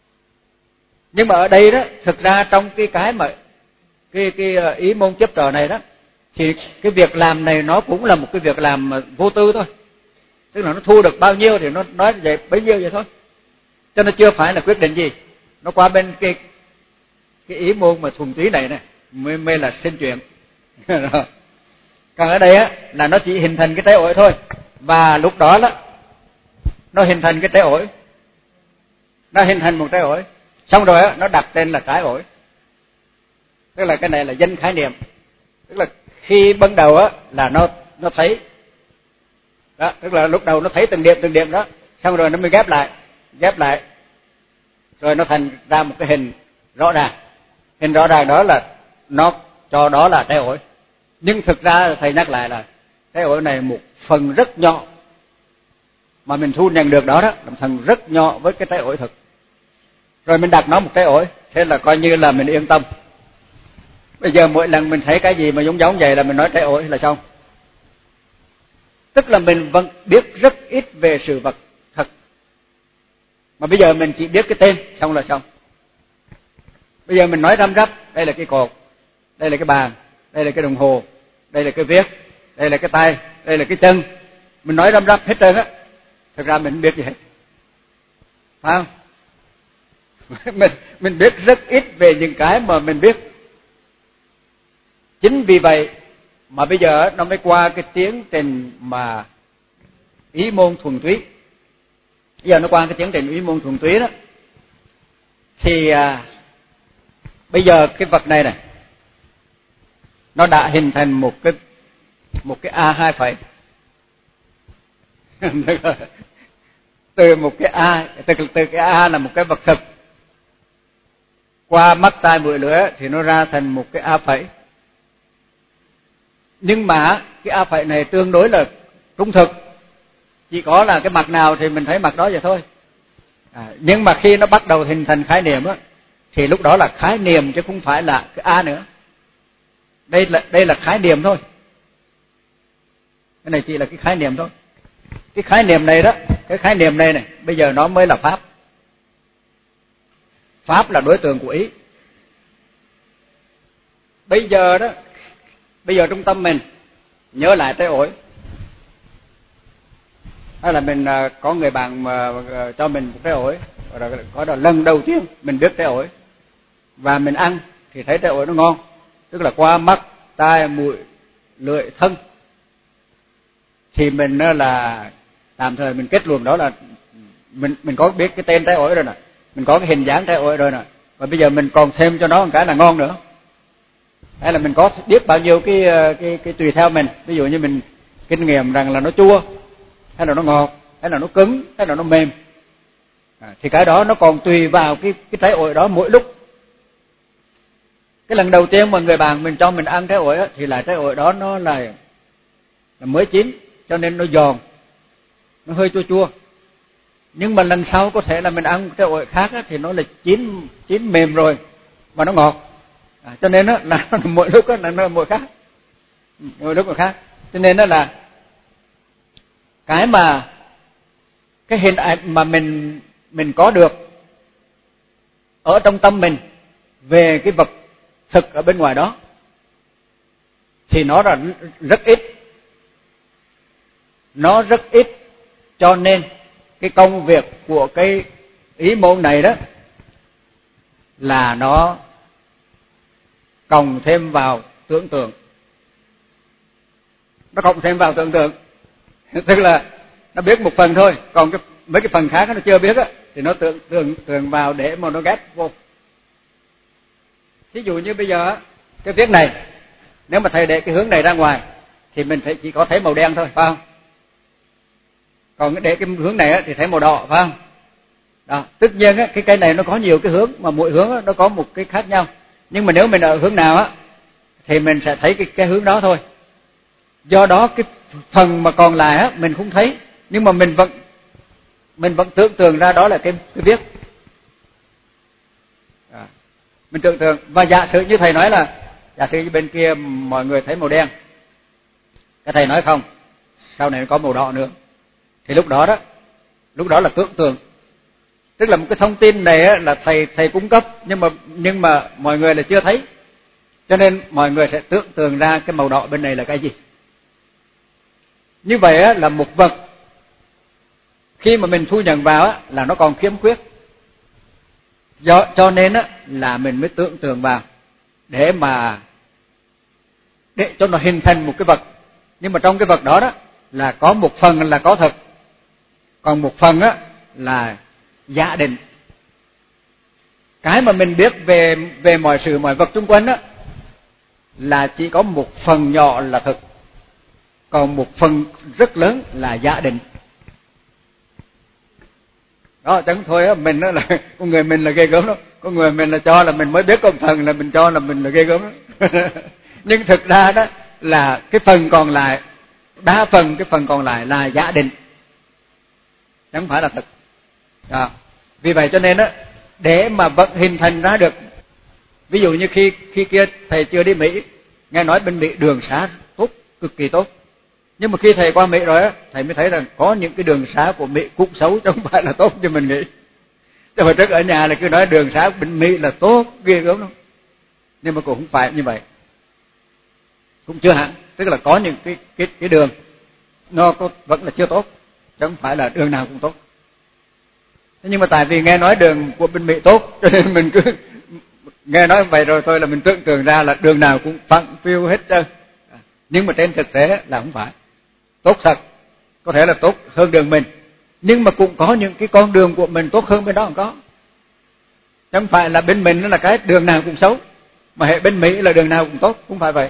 A: Nhưng mà ở đây đó, thực ra trong cái mà cái ý môn chấp trò này đó, thì cái việc làm này nó cũng là một cái việc làm vô tư thôi. Tức là nó thu được bao nhiêu thì nó nói vậy bấy nhiêu vậy thôi. Cho nó chưa phải là quyết định gì. Nó qua bên cái ý môn mà thuần túy này mới là sinh chuyện. Còn ở đây á là nó chỉ hình thành cái trái ổi thôi. Và lúc đó đó nó hình thành cái trái ổi. Nó hình thành một trái ổi. Xong rồi á nó đặt tên là trái ổi. Tức là cái này là danh khái niệm. Tức là khi ban đầu á là nó thấy. Đó, tức là lúc đầu nó thấy từng điểm đó, xong rồi nó mới ghép lại. Rồi nó thành ra một cái hình rõ ràng. Hình rõ ràng đó là nó cho đó là trái ổi. Nhưng thực ra thầy nhắc lại là trái ổi này một phần rất nhỏ mà mình thu nhận được đó là một phần rất nhỏ với cái trái ổi thực. Rồi mình đặt nó một trái ổi, thế là coi như là mình yên tâm. Bây giờ mỗi lần mình thấy cái gì mà giống vậy là mình nói trái ổi là xong. Tức là mình vẫn biết rất ít về sự vật thật. Mà bây giờ mình chỉ biết cái tên, xong là xong. Bây giờ mình nói răm rắp, đây là cái cột, đây là cái bàn, đây là cái đồng hồ, đây là cái viết, đây là cái tay, đây là cái chân. Mình nói răm rắp hết trơn á. Thực ra mình không biết gì hết. Phải không? Mình biết rất ít về những cái mà mình biết. Chính vì vậy mà bây giờ nó mới qua cái tiến trình mà ý môn thuần túy. Bây giờ nó qua cái tiến trình ý môn thuần túy đó. Thì bây giờ cái vật này nó đã hình thành một cái A2 phẩy. Từ một cái A, từ cái A là một cái vật thực. Qua mắt tai mũi lưỡi thì nó ra thành một cái A phẩy. Nhưng mà cái A phẩy này tương đối là trung thực. Chỉ có là cái mặt nào thì mình thấy mặt đó vậy thôi. Nhưng mà khi nó bắt đầu hình thành khái niệm á, thì lúc đó là khái niệm chứ không phải là cái A nữa. Đây là khái niệm thôi. Cái này chỉ là cái khái niệm thôi. Cái khái niệm này đó, cái khái niệm này bây giờ nó mới là pháp. Pháp là đối tượng của ý. Bây giờ đó, bây giờ trong tâm mình nhớ lại trái ổi, hay là mình có người bạn mà cho mình một trái ổi, rồi có là lần đầu tiên mình biết trái ổi và mình ăn thì thấy trái ổi nó ngon, tức là qua mắt, tai, mũi, lưỡi, thân, thì mình là tạm thời mình kết luận đó là mình có biết cái tên trái ổi rồi nè, mình có cái hình dáng trái ổi rồi nè, và bây giờ mình còn thêm cho nó một cái là ngon nữa. Hay là mình có biết bao nhiêu cái tùy theo mình, ví dụ như mình kinh nghiệm rằng là nó chua, hay là nó ngọt, hay là nó cứng, hay là nó mềm, thì cái đó nó còn tùy vào cái trái ổi đó mỗi lúc. Cái lần đầu tiên mà người bạn mình cho mình ăn trái ổi á, thì là trái ổi đó nó là mới chín, cho nên nó giòn, nó hơi chua chua. Nhưng mà lần sau có thể là mình ăn trái ổi khác á, thì nó là chín mềm rồi và nó ngọt. Cho nên đó là mỗi lúc đó là nó mỗi khác, mỗi lúc một khác. Cho nên đó là cái hình ảnh mà mình có được ở trong tâm mình về cái vật thực ở bên ngoài đó thì nó là rất ít, nó rất ít. Cho nên cái công việc của cái ý môn này đó là nó cộng thêm vào tưởng tượng. Nó cộng thêm vào tưởng tượng, tức là nó biết một phần thôi, còn mấy cái phần khác nó chưa biết á, thì nó tưởng vào để mà nó ghép vô. Thí dụ như bây giờ cái viết này, nếu mà thầy để cái hướng này ra ngoài thì mình chỉ có thấy màu đen thôi, phải không? Còn để cái hướng này á, thì thấy màu đỏ, phải không? Đó, tất nhiên á, cái cây này nó có nhiều cái hướng, mà mỗi hướng á, nó có một cái khác nhau. Nhưng mà nếu mình ở hướng nào á thì mình sẽ thấy cái hướng đó thôi. Do đó cái phần mà còn lại á mình không thấy, nhưng mà mình vẫn tưởng tượng ra đó là cái viết. Mình tưởng tượng. Và giả sử như thầy nói là giả sử như bên kia mọi người thấy màu đen, cái thầy nói không, sau này có màu đỏ nữa, thì lúc đó là tưởng tượng. Tức là một cái thông tin này á, là thầy cung cấp, nhưng mà mọi người là chưa thấy, cho nên mọi người sẽ tưởng tượng ra cái màu đỏ bên này là cái gì. Như vậy á, là một vật khi mà mình thu nhận vào á, là nó còn khiếm khuyết. Cho nên á, là mình mới tưởng tượng vào để cho nó hình thành một cái vật. Nhưng mà trong cái vật đó là có một phần là có thật, còn một phần á là giả định. Cái mà mình biết về mọi sự mọi vật xung quanh á là chỉ có một phần nhỏ là thực, còn một phần rất lớn là giả định. Đó, chẳng thôi á, mình đó là con người mình là ghê gớm lắm. Con người mình là cho là mình mới biết có một phần, là mình cho là mình là ghê gớm lắm. Nhưng thực ra đó là cái phần còn lại, đa phần cái phần còn lại là giả định, chẳng phải là thực. Đó. Vì vậy cho nên đó, để mà vẫn hình thành ra được, ví dụ như khi kia thầy chưa đi Mỹ, nghe nói bên Mỹ đường xá tốt, cực kỳ tốt. Nhưng mà khi thầy qua Mỹ rồi á, thầy mới thấy rằng có những cái đường xá của Mỹ cũng xấu, chứ không phải là tốt như mình nghĩ. Chứ hồi trước ở nhà là cứ nói đường xá bên Mỹ là tốt, ghê gớm lắm. Nhưng mà cũng không phải như vậy. Cũng chưa hẳn, tức là có những cái đường nó vẫn là chưa tốt, chứ không phải là đường nào cũng tốt. Thế nhưng mà tại vì nghe nói đường của bên Mỹ tốt, cho nên mình cứ nghe nói vậy rồi thôi là mình tưởng tượng ra là đường nào cũng phẳng phiu hết trơn. Nhưng mà trên thực tế là không phải. Tốt thật, có thể là tốt hơn đường mình, nhưng mà cũng có những cái con đường của mình tốt hơn bên đó không có. Chẳng phải là bên mình là cái đường nào cũng xấu, mà hệ bên Mỹ là đường nào cũng tốt, không phải vậy.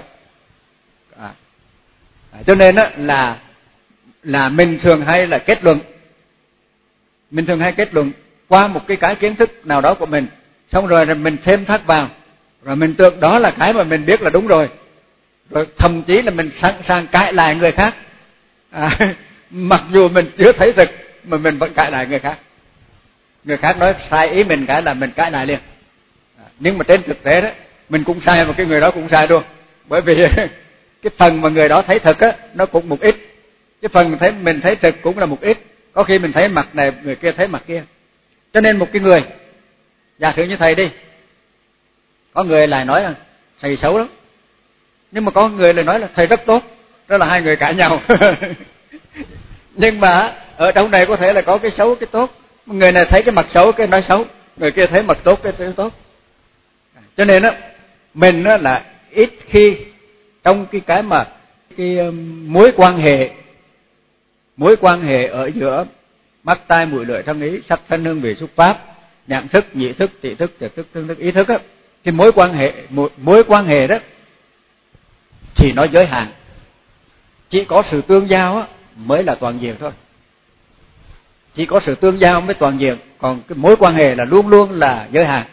A: Cho nên là mình thường hay là kết luận, mình thường hay kết luận qua một cái kiến thức nào đó của mình, xong rồi mình thêm thắt vào, rồi mình tưởng đó là cái mà mình biết là đúng rồi, rồi thậm chí là mình sẵn sàng cãi lại người khác. Mặc dù mình chưa thấy thực mà mình vẫn cãi lại người khác. Người khác nói sai ý mình cái là mình cãi lại liền. Nhưng mà trên thực tế đó mình cũng sai, mà cái người đó cũng sai luôn. Bởi vì cái phần mà người đó thấy thực á, nó cũng một ít, cái phần mình thấy thực cũng là một ít, có khi mình thấy mặt này người kia thấy mặt kia. Cho nên một cái người, giả sử như thầy đi, có người lại nói là thầy xấu lắm, nhưng mà có người lại nói là thầy rất tốt, đó là hai người cãi nhau. Nhưng mà ở trong này có thể là có cái xấu cái tốt, người này thấy cái mặt xấu cái nói xấu, người kia thấy mặt tốt cái nói tốt. Cho nên á mình á là ít khi trong cái mà cái mối quan hệ ở giữa mắt tai mũi lưỡi thân ý, sắc thân hương vị xúc pháp, nhãn thức, nhị thức, tỷ thức, thiệt thức, tương thức, ý thức á, cái mối quan hệ đó thì nó giới hạn. Chỉ có sự tương giao á mới là toàn diện thôi. Chỉ có sự tương giao mới toàn diện, còn cái mối quan hệ là luôn luôn là giới hạn.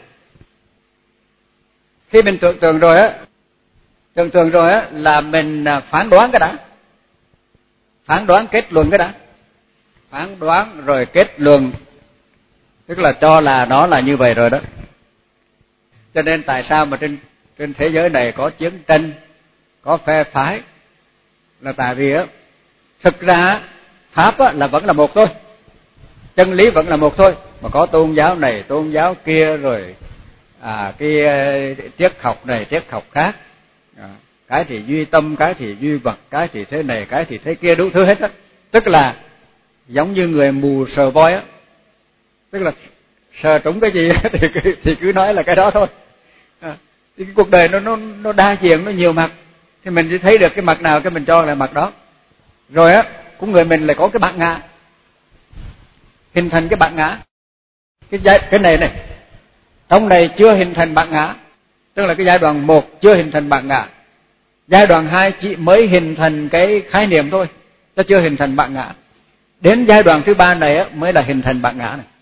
A: Khi mình tưởng tượng rồi á là mình phán đoán cái đã. Phán đoán kết luận cái đã. Phán đoán rồi kết luận, tức là cho là nó là như vậy rồi đó. Cho nên tại sao mà trên thế giới này có chiến tranh, có phe phái, là tại vì á thực ra pháp á là vẫn là một thôi. Chân lý vẫn là một thôi, mà có tôn giáo này, tôn giáo kia, rồi cái triết học này, triết học khác. Cái thì duy tâm, cái thì duy vật, cái thì thế này, cái thì thế kia, đủ thứ hết á. Tức là giống như người mù sờ voi á, tức là sờ trúng cái gì thì cứ nói là cái đó thôi. Thì cái cuộc đời nó đa diện, nó nhiều mặt, thì mình chỉ thấy được cái mặt nào cái mình cho là mặt đó. Rồi á, cũng người mình lại có cái bản ngã, hình thành cái bản ngã. Cái này trong này chưa hình thành bản ngã, tức là cái giai đoạn 1 chưa hình thành bản ngã. Giai đoạn 2 chỉ mới hình thành cái khái niệm thôi, nó chưa hình thành bản ngã. Đến giai đoạn thứ 3 này á mới là hình thành bản ngã này.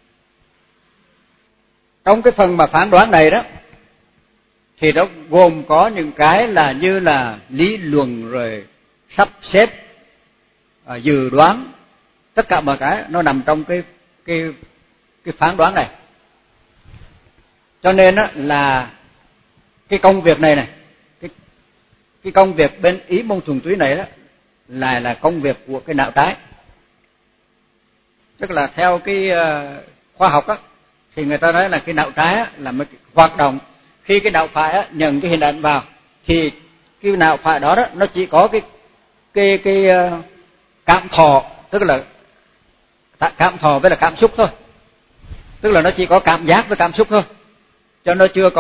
A: Trong cái phần mà phán đoán này đó thì nó gồm có những cái là như là lý luận, rồi sắp xếp, dự đoán, tất cả mọi cái nó nằm trong cái phán đoán này. Cho nên á là cái công việc này cái công việc bên ý môn thuần túy này đó là công việc của cái não trái. Tức là theo cái khoa học á thì người ta nói là cái não trái á là một hoạt động. Khi cái não phải á nhận cái hình ảnh vào thì cái não phải đó nó chỉ có cái cảm thọ, tức là cảm thọ với là cảm xúc thôi. Tức là nó chỉ có cảm giác với cảm xúc thôi, cho nó chưa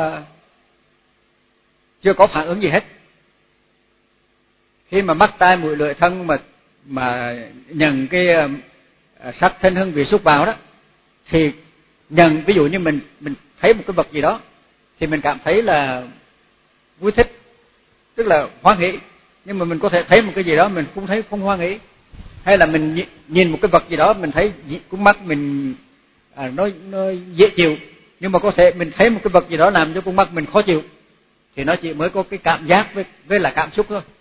A: có phản ứng gì hết. Khi mà mắt tai mũi lưỡi thân mà nhận cái sắc thân hương vị xúc vào đó, thì nhận, ví dụ như mình thấy một cái vật gì đó thì mình cảm thấy là vui thích, tức là hoan hỷ. Nhưng mà mình có thể thấy một cái gì đó mình cũng thấy không hoan hỷ, hay là mình nhìn một cái vật gì đó mình thấy con mắt mình nó dễ chịu, nhưng mà có thể mình thấy một cái vật gì đó làm cho con mắt mình khó chịu, thì nó chỉ mới có cái cảm giác với là cảm xúc thôi.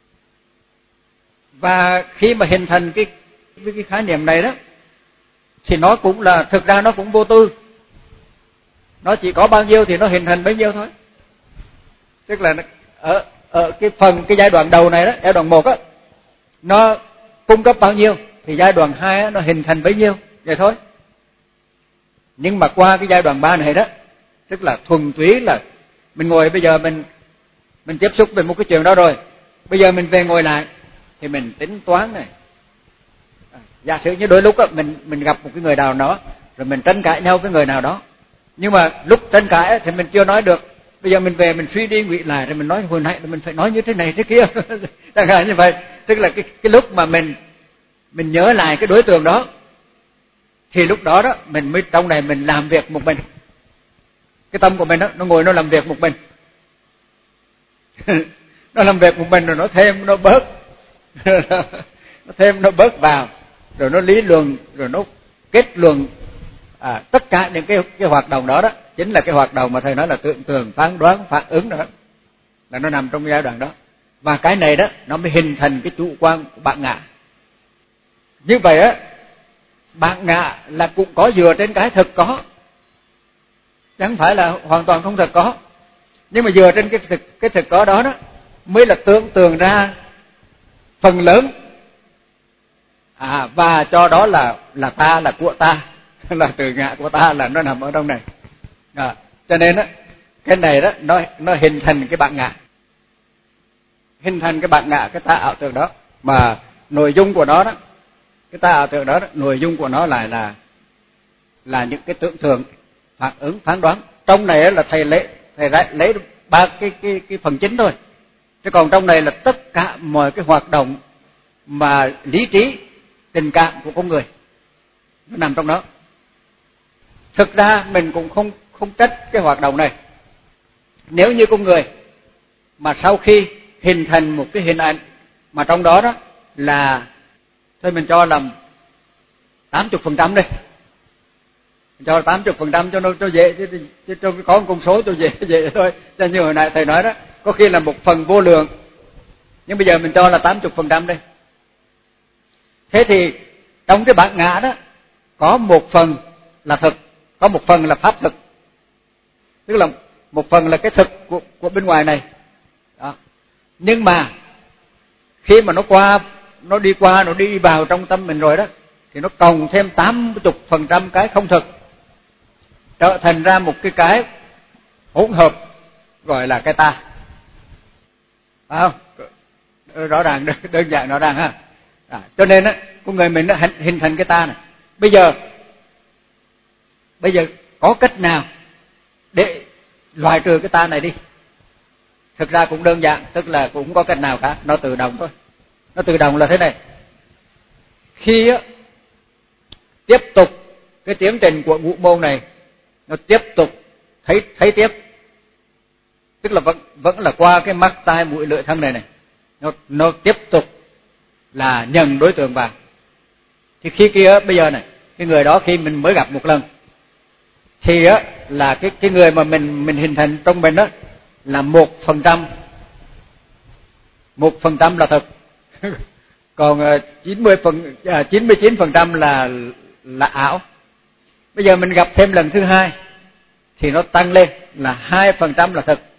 A: Và khi mà hình thành cái khái niệm này đó thì nó cũng là, thực ra nó cũng vô tư, nó chỉ có bao nhiêu thì nó hình thành bấy nhiêu thôi. Tức là ở cái giai đoạn đầu này đó, giai đoạn 1 á, nó cung cấp bao nhiêu thì giai đoạn 2 á, nó hình thành bấy nhiêu, vậy thôi. Nhưng mà qua cái giai đoạn 3 này đó, tức là thuần túy là mình ngồi, bây giờ mình tiếp xúc với một cái chuyện đó rồi, bây giờ mình về ngồi lại thì mình tính toán này. Giả sử như đôi lúc á, mình gặp một cái người nào đó rồi mình tranh cãi nhau với người nào đó, nhưng mà lúc tranh cãi á, thì mình chưa nói được. Bây giờ mình về mình suy đi nghĩ lại rồi mình nói hồi nãy mình phải nói như thế này thế kia, chẳng hạn như vậy. Tức là cái lúc mà mình nhớ lại cái đối tượng đó thì lúc đó đó mình mới trong này mình làm việc một mình. Cái tâm của mình đó, nó ngồi nó làm việc một mình. Nó làm việc một mình rồi nó thêm nó bớt, nó thêm nó bớt vào, rồi nó lý luận, rồi nó kết luận. Tất cả những cái hoạt động đó đó chính là cái hoạt động mà thầy nói là tưởng tượng, phán đoán, phản ứng đó, là nó nằm trong cái giai đoạn đó. Và cái này đó nó mới hình thành cái chủ quan của bản ngã. Như vậy á, bản ngã là cũng có dựa trên cái thực có, chẳng phải là hoàn toàn không thực có. Nhưng mà dựa trên cái thực có đó đó mới là tưởng tượng ra phần lớn và cho đó là ta, là của ta, là từ ngã của ta, là nó nằm ở trong này. Cho nên á, cái này đó nó hình thành cái bản ngã, hình thành cái bản ngã, cái ta ảo tưởng đó. Mà nội dung của nó đó, cái ta ảo tưởng đó, nội dung của nó lại là những cái tưởng tượng, phản ứng, phán đoán. Trong này là thầy lấy ba cái phần chính thôi, chứ còn trong này là tất cả mọi cái hoạt động mà lý trí, tình cảm của con người nó nằm trong đó. Thực ra mình cũng không trách cái hoạt động này. Nếu như con người mà sau khi hình thành một cái hình ảnh mà trong đó đó là, thôi mình cho là 80% đi, cho 80% cho nó cho dễ, chứ cho có một con số cho dễ thôi. Cho như hồi nãy thầy nói đó, có khi là một phần vô lượng, nhưng bây giờ mình cho là 80% đi. Thế thì trong cái bản ngã đó có một phần là thực, có một phần là pháp thực, tức là một phần là cái thực của bên ngoài này đó. Nhưng mà khi mà nó đi vào trong tâm mình rồi đó, thì nó cộng thêm 80% cái không thực, trở thành ra một cái hỗn hợp gọi là cái ta. Không? Rõ ràng, đơn giản rõ ràng ha. Cho nên á, con người mình nó hình thành cái ta này. Bây giờ có cách nào để loại trừ cái ta này đi? Thực ra cũng đơn giản, tức là cũng không có cách nào cả, nó tự động thôi. Nó tự động là thế này. Khi á, tiếp tục cái tiến trình của ngũ môn này, nó tiếp tục thấy tiếp, tức là vẫn là qua cái mắt, tai, mũi, lưỡi, thân này, nó tiếp tục là nhận đối tượng vào. Thì khi kia bây giờ này, cái người đó khi mình mới gặp một lần, thì á là cái người mà mình hình thành trong mình đó là 1% là thật. Còn 99% là ảo. Bây giờ mình gặp thêm lần thứ hai thì nó tăng lên là 2% là thật,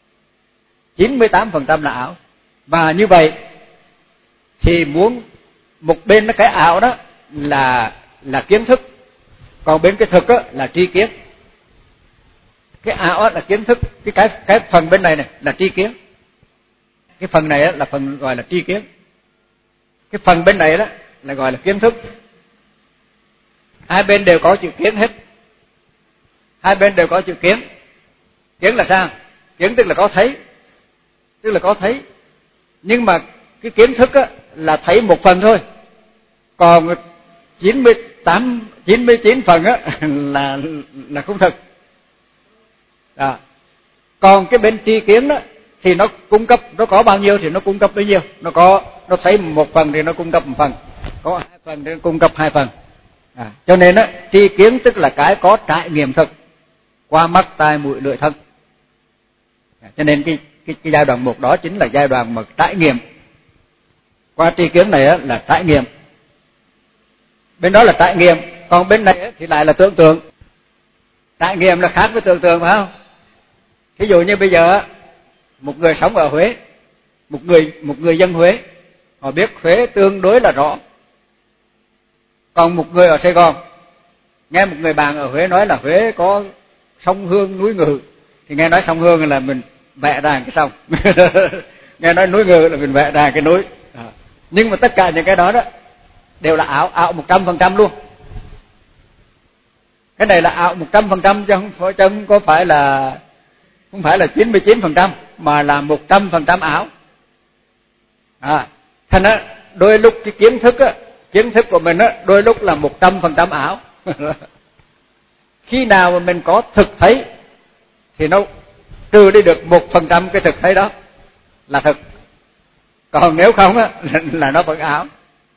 A: 98% là ảo. Và như vậy thì muốn một bên nó cái ảo đó là kiến thức, còn bên cái thực đó là tri kiến. Cái ảo là kiến thức, cái phần bên này là tri kiến. Cái phần này là phần gọi là tri kiến. Cái phần bên này đó là gọi là kiến thức. Hai bên đều có chữ kiến hết. Hai bên đều có chữ kiến. Kiến là sao? Kiến tức là có thấy. Nhưng mà cái kiến thức á là thấy một phần thôi. Còn 99 phần á là không thực. Đó. Còn cái bên tri kiến đó thì nó cung cấp, nó có bao nhiêu thì nó cung cấp bấy nhiêu. Nó thấy một phần thì nó cung cấp một phần, có hai phần thì nó cung cấp hai phần. Cho nên á, tri kiến tức là cái có trải nghiệm thực qua mắt, tai, mũi, lưỡi, thân. Cho nên cái giai đoạn 1 đó chính là giai đoạn mà trải nghiệm. Qua tri kiến này á là trải nghiệm. Bên đó là trải nghiệm, còn bên này thì lại là tưởng tượng. Trải nghiệm là khác với tưởng tượng, phải không? Ví dụ như bây giờ một người sống ở Huế, một người dân Huế, họ biết Huế tương đối là rõ. Còn một người ở Sài Gòn nghe một người bạn ở Huế nói là Huế có sông Hương, núi Ngự, thì nghe nói sông Hương là mình vẽ ra cái sông. Nghe nói núi Ngự là mình vẽ ra cái núi. Nhưng mà tất cả những cái đó đều là ảo 100% luôn. Cái này là ảo 100% chứ không phải là 99%, mà là 100% ảo. Thành ra đôi lúc cái kiến thức của mình đôi lúc là 100% ảo. Khi nào mà mình có thực thấy thì nó trừ đi được 1% cái thực thấy đó là thực. Còn nếu không là nó vẫn ảo.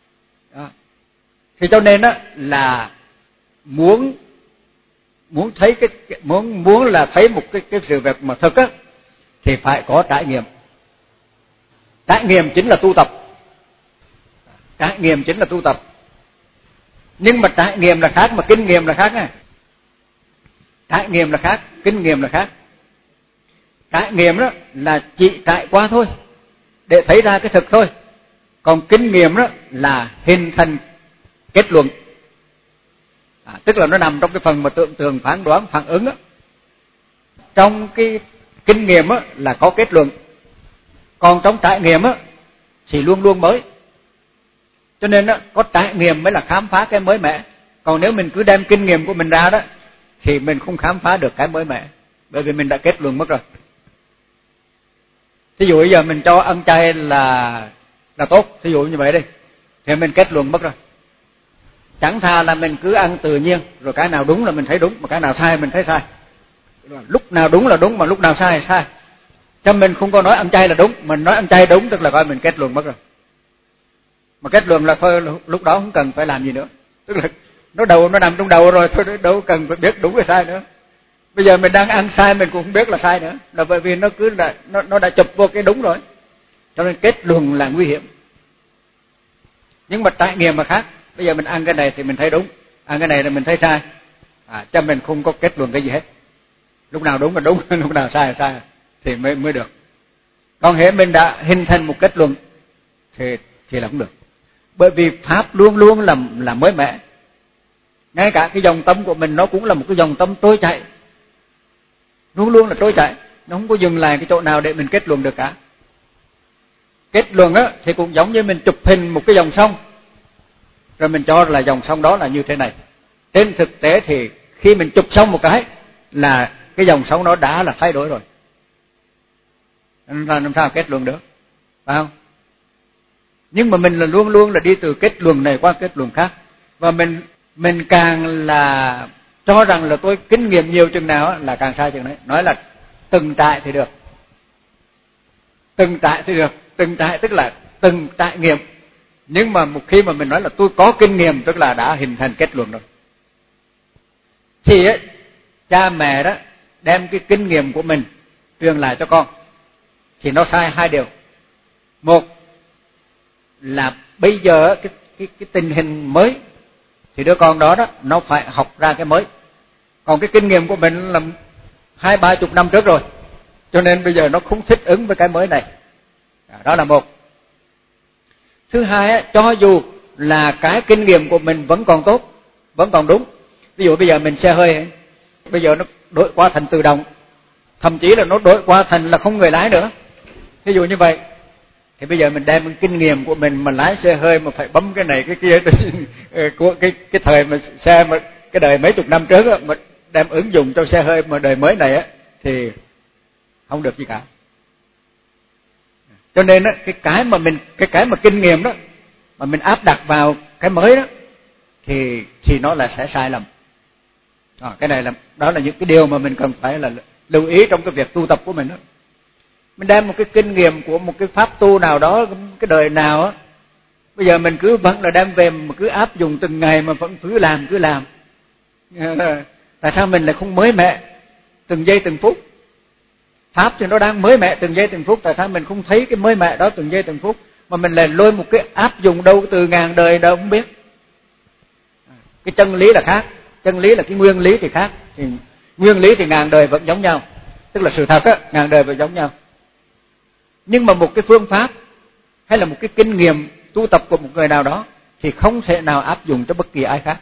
A: Thì cho nên là muốn thấy muốn là thấy một cái sự việc mà thực thì phải có trải nghiệm. Trải nghiệm chính là tu tập. Trải nghiệm chính là tu tập. Nhưng mà trải nghiệm là khác, mà kinh nghiệm là khác này. Trải nghiệm là khác, kinh nghiệm là khác. Trải nghiệm đó là chỉ trải qua thôi, để thấy ra cái thực thôi. Còn kinh nghiệm đó là hình thành kết luận. Tức là nó nằm trong cái phần mà tưởng tượng, phán đoán, phản ứng á. Trong cái kinh nghiệm á là có kết luận, còn trong trải nghiệm á thì luôn luôn mới. Cho nên á, có trải nghiệm mới là khám phá cái mới mẻ. Còn nếu mình cứ đem kinh nghiệm của mình ra đó thì mình không khám phá được cái mới mẻ, bởi vì mình đã kết luận mất rồi. Thí dụ bây giờ mình cho ăn chay là tốt, thí dụ như vậy đi, thì mình kết luận mất rồi. Chẳng thà là mình cứ ăn tự nhiên, rồi cái nào đúng là mình thấy đúng, mà cái nào sai mình thấy sai. Lúc nào đúng là đúng, mà lúc nào sai là sai. Cho mình không có nói ăn chay là đúng, mình nói ăn chay đúng tức là coi mình kết luận mất rồi. Mà kết luận là thôi, lúc đó không cần phải làm gì nữa. Tức là nó nằm trong đầu rồi, thôi đâu cần phải biết đúng hay sai nữa. Bây giờ mình đang ăn sai mình cũng không biết là sai nữa, là bởi vì nó cứ là nó đã chụp vô cái đúng rồi. Cho nên kết luận là nguy hiểm. Nhưng mà trải nghiệm mà khác. Bây giờ mình ăn cái này thì mình thấy đúng, ăn cái này là mình thấy sai. Cho mình không có kết luận cái gì hết. Lúc nào đúng là đúng, lúc nào sai là sai thì mới được. Còn hễ mình đã hình thành một kết luận thì là không được. Bởi vì pháp luôn luôn là mới mẻ. Ngay cả cái dòng tâm của mình nó cũng là một cái dòng tâm trôi chảy, luôn luôn là trôi chảy, nó không có dừng lại cái chỗ nào để mình kết luận được cả. Kết luận á thì cũng giống như mình chụp hình một cái dòng sông, rồi mình cho là dòng sông đó là như thế này. Trên thực tế thì khi mình chụp xong một cái là cái dòng sông đó đã là thay đổi rồi. Làm sao kết luận được, phải không? Nhưng mà mình là luôn luôn là đi từ kết luận này qua kết luận khác. Và mình càng là cho rằng là tôi kinh nghiệm nhiều chừng nào là càng sai chừng đấy. Nói là từng trải thì được. Từng trải thì được. Từng trải tức là từng trải nghiệm. Nhưng mà một khi mà mình nói là tôi có kinh nghiệm tức là đã hình thành kết luận rồi. Thì ấy, cha mẹ đó đem cái kinh nghiệm của mình truyền lại cho con thì nó sai hai điều. Một là bây giờ cái tình hình mới thì đứa con đó nó phải học ra cái mới. Còn cái kinh nghiệm của mình là 20-30 năm trước rồi, cho nên bây giờ nó không thích ứng với cái mới này. Đó là một. Thứ hai, cho dù là cái kinh nghiệm của mình vẫn còn tốt, vẫn còn đúng. Ví dụ bây giờ mình xe hơi, bây giờ nó đổi qua thành tự động, thậm chí là nó đổi qua thành là không người lái nữa. Ví dụ như vậy, thì bây giờ mình đem kinh nghiệm của mình mà lái xe hơi mà phải bấm cái này cái kia của cái thời mà xe mà cái đời mấy chục năm trước á, mà đem ứng dụng cho xe hơi mà đời mới này á thì không được gì cả. Cho nên á cái mà kinh nghiệm đó mà mình áp đặt vào cái mới đó thì nó là sẽ sai lầm. Cái này đó là những cái điều mà mình cần phải là lưu ý trong cái việc tu tập của mình đó. Mình đem một cái kinh nghiệm của một cái pháp tu nào đó, cái đời nào á, bây giờ mình cứ vẫn là đem về mà cứ áp dụng từng ngày mà vẫn cứ làm. Tại sao mình lại không mới mẻ từng giây từng phút? Pháp thì nó đang mới mẻ từng giây từng phút, tại sao mình không thấy cái mới mẻ đó từng giây từng phút, mà mình lại lôi một cái áp dụng đâu từ ngàn đời đâu không biết. Cái chân lý là khác, chân lý là cái nguyên lý thì khác. Thì nguyên lý thì ngàn đời vẫn giống nhau, tức là sự thật á, ngàn đời vẫn giống nhau. Nhưng mà một cái phương pháp hay là một cái kinh nghiệm tu tập của một người nào đó thì không thể nào áp dụng cho bất kỳ ai khác.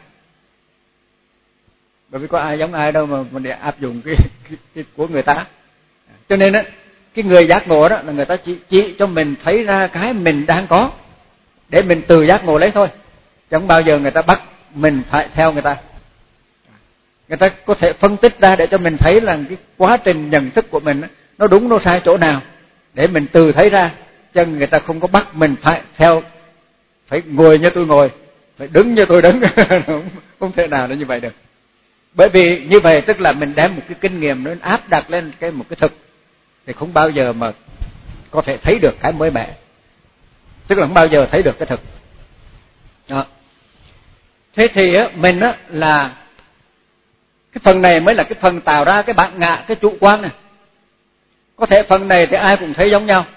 A: Bởi vì có ai giống ai đâu mà để áp dụng cái của người ta. Cho nên á, cái người giác ngộ đó là người ta chỉ cho mình thấy ra cái mình đang có để mình từ giác ngộ lấy thôi. Chứ không bao giờ người ta bắt mình phải theo người ta. Người ta có thể phân tích ra để cho mình thấy là cái quá trình nhận thức của mình nó đúng nó sai chỗ nào để mình từ thấy ra. Chứ người ta không có bắt mình phải theo, phải ngồi như tôi ngồi, phải đứng như tôi đứng. Không thể nào nó như vậy được. Bởi vì như vậy tức là mình đem một cái kinh nghiệm nó áp đặt lên một cái thực thì không bao giờ mà có thể thấy được cái mới mẻ. Tức là không bao giờ thấy được cái thực. Đó. Thế thì mình là cái phần này mới là cái phần tạo ra cái bản ngã, cái chủ quan này. Có thể phần này thì ai cũng thấy giống nhau.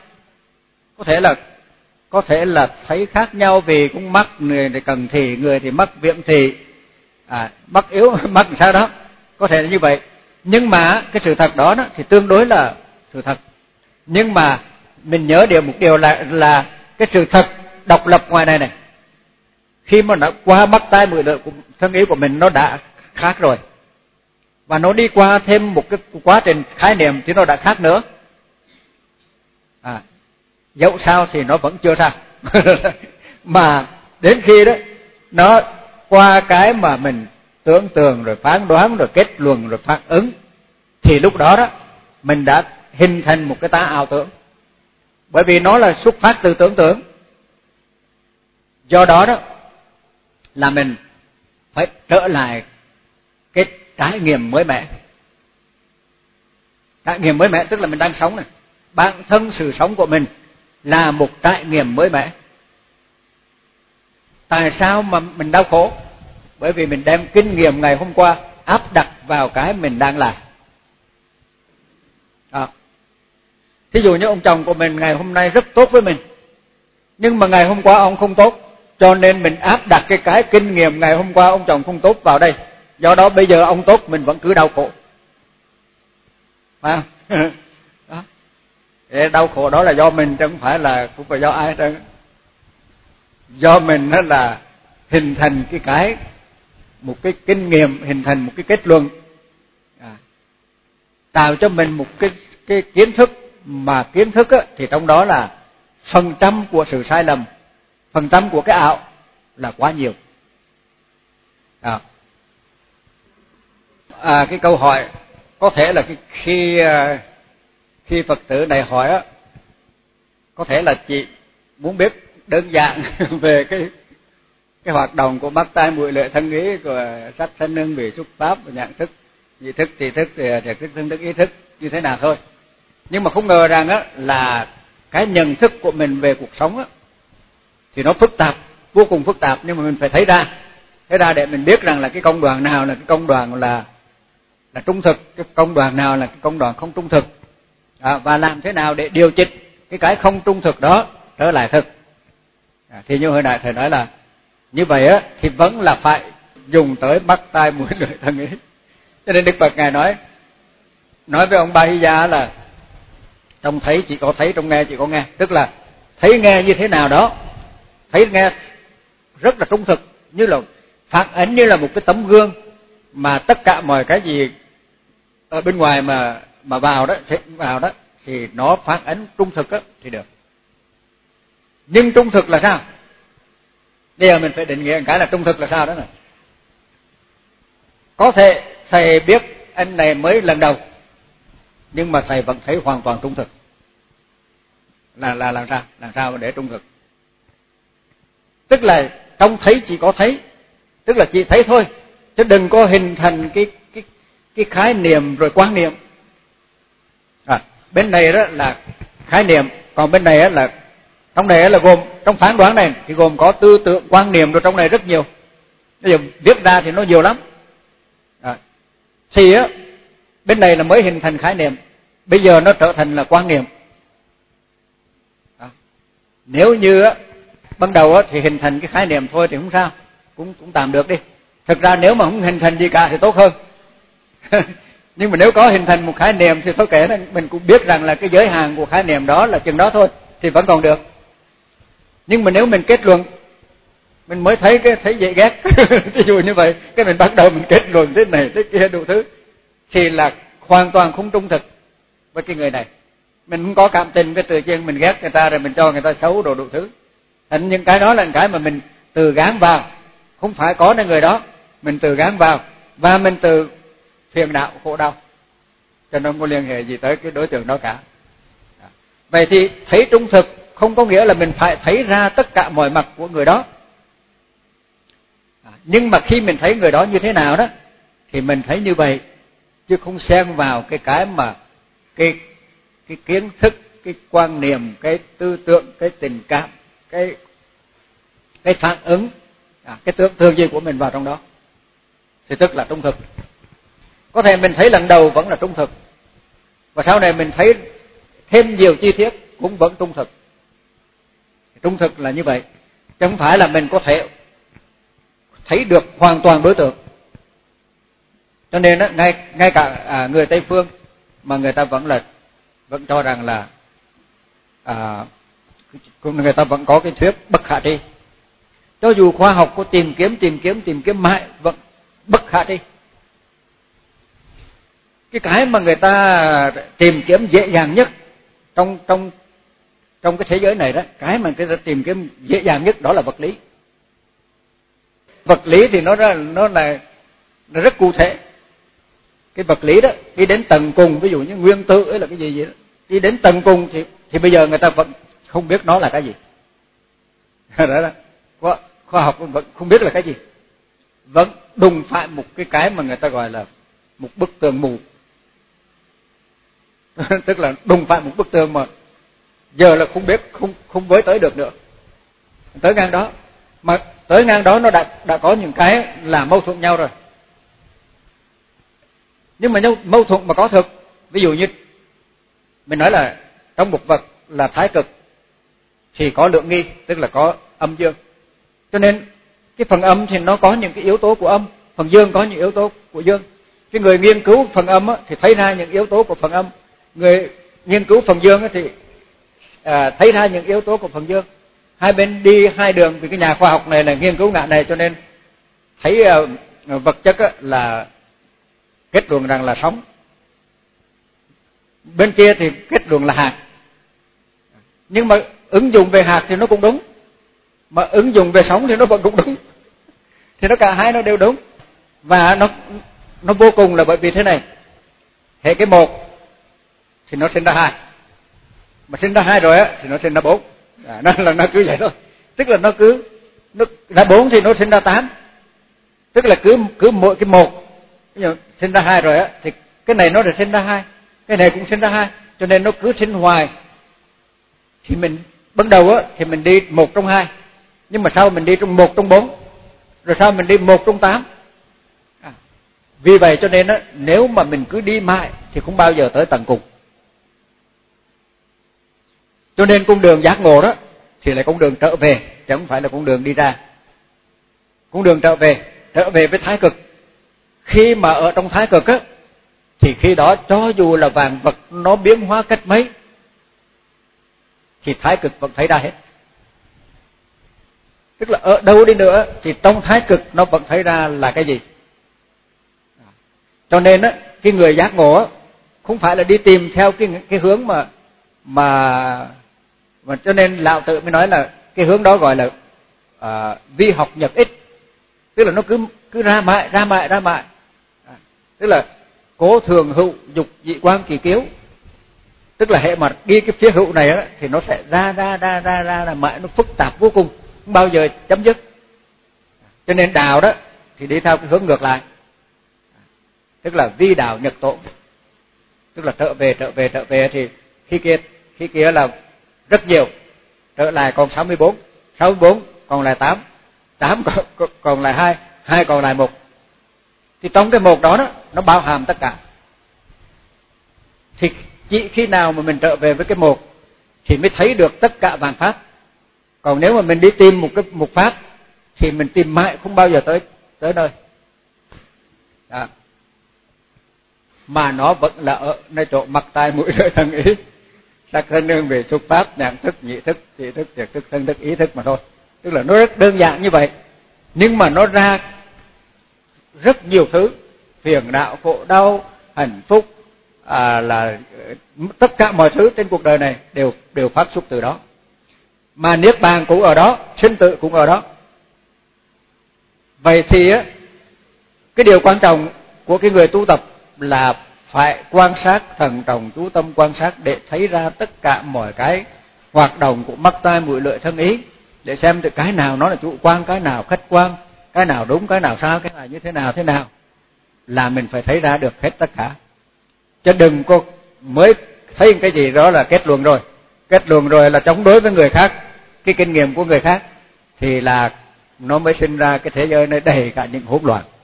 A: Có thể là thấy khác nhau vì cũng mắc, người thì cần thì, người thì mắc việm thì, mắc yếu, mắc sao đó. Có thể là như vậy. Nhưng mà cái sự thật đó thì tương đối là sự thật. Nhưng mà mình nhớ một điều là cái sự thật độc lập ngoài này này. khi mà nó qua mắt tai mũi lưỡi của thân ý của mình nó đã khác rồi, và nó đi qua thêm một cái quá trình khái niệm thì nó đã khác nữa. Dẫu sao thì nó vẫn chưa sao. Mà đến khi đó nó qua cái mà mình tưởng tượng rồi phán đoán rồi kết luận rồi phản ứng, thì lúc đó đó mình đã hình thành một cái tá ảo tưởng, bởi vì nó là xuất phát từ tưởng tượng. Do đó đó là mình phải trở lại cái trải nghiệm mới mẻ. Trải nghiệm mới mẻ tức là mình đang sống này, bản thân sự sống của mình là một trải nghiệm mới mẻ. Tại sao mà mình đau khổ? Bởi vì mình đem kinh nghiệm ngày hôm qua áp đặt vào cái mình đang làm. Thí dụ như ông chồng của mình ngày hôm nay rất tốt với mình, nhưng mà ngày hôm qua ông không tốt, cho nên mình áp đặt cái kinh nghiệm ngày hôm qua ông chồng không tốt vào đây. Do đó bây giờ ông tốt mình vẫn cứ đau khổ. Phải không? Đó. Đau khổ đó là do mình chứ không phải là cũng phải do ai hết. Do mình đó là hình thành một cái kinh nghiệm, hình thành một cái kết luận, tạo cho mình một cái kiến thức, mà kiến thức á, thì trong đó là phần trăm của sự sai lầm, phần trăm của cái ảo là quá nhiều. Cái câu hỏi có thể là khi Phật tử này hỏi á, có thể là chị muốn biết đơn giản về cái hoạt động của mắt tai mũi lưỡi thân ý, của sắc thân hương vị xúc pháp và nhận thức, nhị thức, tri thức, thiệt thức, thân thức, ý thức như thế nào thôi. Nhưng mà không ngờ rằng á là cái nhận thức của mình về cuộc sống á thì nó phức tạp, vô cùng phức tạp, nhưng mà mình phải thấy ra để mình biết rằng là cái công đoạn nào là cái công đoạn là trung thực, cái công đoạn nào là cái công đoạn không trung thực, và làm thế nào để điều chỉnh cái không trung thực đó trở lại thực. Thì như hồi nãy thầy nói là như vậy á thì vẫn là phải dùng tới mắt tai mũi lưỡi thân ý. Cho nên Đức Phật ngài nói với ông Ba Hy Gia là trong thấy chỉ có thấy, trong nghe chỉ có nghe, tức là thấy nghe như thế nào đó, thấy nghe rất là trung thực, như là phản ánh như là một cái tấm gương, mà tất cả mọi cái gì ở bên ngoài mà vào đó thì nó phản ánh trung thực á thì được. Nhưng trung thực là sao? Bây giờ mình phải định nghĩa cái là trung thực là sao đó này. Có thể thầy biết anh này mới lần đầu, nhưng mà thầy vẫn thấy hoàn toàn trung thực. Là làm sao? Làm sao mà để trung thực? Tức là trong thấy chỉ có thấy, tức là chỉ thấy thôi, chứ đừng có hình thành cái khái niệm rồi quan niệm. Bên này đó là khái niệm, còn bên này là trong này là gồm, trong phán đoán này thì gồm có tư tưởng, quan niệm, rồi trong này rất nhiều. Bây giờ viết ra thì nó nhiều lắm. Thì á bên này là mới hình thành khái niệm, bây giờ nó trở thành là quan niệm. Nếu như á ban đầu á thì hình thành cái khái niệm thôi thì không sao, cũng tạm được đi. Thực ra nếu mà không hình thành gì cả thì tốt hơn. Nhưng mà nếu có hình thành một khái niệm thì thôi kể, mình cũng biết rằng là cái giới hạn của khái niệm đó là chừng đó thôi thì vẫn còn được. Nhưng mà nếu mình kết luận, mình mới thấy dễ ghét, ví dụ như vậy, cái mình bắt đầu mình kết luận thế này thế kia đủ thứ, thì là hoàn toàn không trung thực với cái người này. Mình không có cảm tình, cái tự nhiên mình ghét người ta rồi mình cho người ta xấu đồ đủ thứ. Thành những cái đó là cái mà mình tự gán vào, không phải có nơi người đó, mình tự gán vào và mình tự phiền não khổ đau, cho nó không có liên hệ gì tới cái đối tượng đó cả. Vậy thì thấy trung thực không có nghĩa là mình phải thấy ra tất cả mọi mặt của người đó. Nhưng mà khi mình thấy người đó như thế nào đó thì mình thấy như vậy, chứ không xen vào cái mà cái kiến thức, cái quan niệm, cái tư tưởng, cái tình cảm, cái phản ứng, cái tưởng tượng gì của mình vào trong đó, thì tức là trung thực. Có thể mình thấy lần đầu vẫn là trung thực, và sau này mình thấy thêm nhiều chi tiết cũng vẫn trung thực. Trung thực là như vậy, chứ không phải là mình có thể thấy được hoàn toàn đối tượng. Cho nên đó, ngay cả người Tây phương mà người ta vẫn cho rằng là người ta vẫn có cái thuyết bất khả tri. Cho dù khoa học có tìm kiếm mãi vẫn bất khả thi. Cái mà người ta tìm kiếm dễ dàng nhất trong cái thế giới này đó, cái mà người ta tìm kiếm dễ dàng nhất đó là vật lý. Vật lý thì nó là rất cụ thể. Cái vật lý đó đi đến tầng cùng, ví dụ như nguyên tử ấy là cái gì đó, đi đến tầng cùng thì bây giờ người ta vẫn không biết nó là cái gì. Đó. Khoa học vẫn không biết là cái gì. Vẫn đụng phải một cái mà người ta gọi là một bức tường mù. Tức là đụng phải một bức tường mà giờ là không biết, không với tới được nữa. Tới ngang đó, mà tới ngang đó nó đã có những cái là mâu thuẫn nhau rồi. Nhưng mà mâu thuẫn mà có thực, ví dụ như mình nói là trong một vật là thái cực thì có lượng nghi, tức là có âm dương. Cho nên cái phần âm thì nó có những cái yếu tố của âm, phần dương có những yếu tố của dương. Cái người nghiên cứu phần âm thì thấy ra những yếu tố của phần âm, người nghiên cứu phần dương thì thấy ra những yếu tố của phần dương. Hai bên đi hai đường, vì cái nhà khoa học này là nghiên cứu ngạ này, cho nên thấy vật chất là kết luận rằng là sóng, bên kia thì kết luận là hạt. Nhưng mà ứng dụng về hạt thì nó cũng đúng, mà ứng dụng về sóng thì nó vẫn cũng đúng. Thì nó cả hai nó đều đúng. Và nó vô cùng là bởi vì thế này, hệ cái một thì nó sinh ra hai, mà sinh ra hai rồi thì nó sinh ra bốn. Nó cứ vậy thôi. Tức là nó ra bốn thì nó sinh ra tám. Tức là cứ mỗi cái một sinh ra hai rồi thì cái này nó sẽ sinh ra hai, cái này cũng sinh ra hai, cho nên nó cứ sinh hoài. Thì mình ban đầu thì mình đi một trong hai, nhưng mà sau mình đi trong một trong bốn, rồi sau mình đi một trong tám. Vì vậy cho nên nếu mà mình cứ đi mãi thì không bao giờ tới tận cùng. Cho nên con đường giác ngộ đó thì là con đường trở về, chứ không phải là con đường đi ra. Con đường trở về với thái cực. Khi mà ở trong thái cực thì khi đó cho dù là vạn vật nó biến hóa cách mấy thì thái cực vẫn thấy ra hết. Tức là ở đâu đi nữa thì trong thái cực nó vẫn thấy ra là cái gì. Cho nên cái người giác ngộ không phải là đi tìm theo cái hướng mà cho nên Lão Tử mới nói là cái hướng đó gọi là vi học nhật ích. Tức là nó cứ ra mãi. Tức là cố thường hữu dục dị quang kỳ kiếu. Tức là hệ mà đi cái phía hữu này thì nó sẽ ra mãi, nó phức tạp vô cùng, không bao giờ chấm dứt. Cho nên đạo đó thì đi theo cái hướng ngược lại. Tức là vi đạo nhật tổ. Tức là trở về thì khi kia là rất nhiều, trở lại còn 64 còn lại 8 còn lại 2 còn lại 1. Thì trong cái một đó nó bao hàm tất cả. Thì chỉ khi nào mà mình trở về với cái một thì mới thấy được tất cả vạn pháp. Còn nếu mà mình đi tìm một pháp thì mình tìm mãi không bao giờ tới nơi. Đó. Mà nó vẫn là ở nơi chỗ mặt tai mũi lưỡi thân ý, sắc thân hương vị xúc pháp nhãn thức nhị thức tri thức thiệt thức thân thức ý thức mà thôi. Tức là nó rất đơn giản như vậy, nhưng mà nó ra rất nhiều thứ, phiền não khổ đau hạnh phúc, là tất cả mọi thứ trên cuộc đời này đều phát xuất từ đó. Mà niết bàn cũng ở đó, sinh tử cũng ở đó. Vậy thì cái điều quan trọng của cái người tu tập là phải quan sát, thận trọng chú tâm quan sát để thấy ra tất cả mọi cái hoạt động của mắt tai mũi lưỡi thân ý, để xem được cái nào nó là chủ quan, cái nào khách quan, cái nào đúng, cái nào sai, cái nào như thế nào là mình phải thấy ra được hết tất cả. Chứ đừng có mới thấy cái gì đó là kết luận rồi là chống đối với người khác, cái kinh nghiệm của người khác, thì là nó mới sinh ra cái thế giới này đầy cả những hỗn loạn.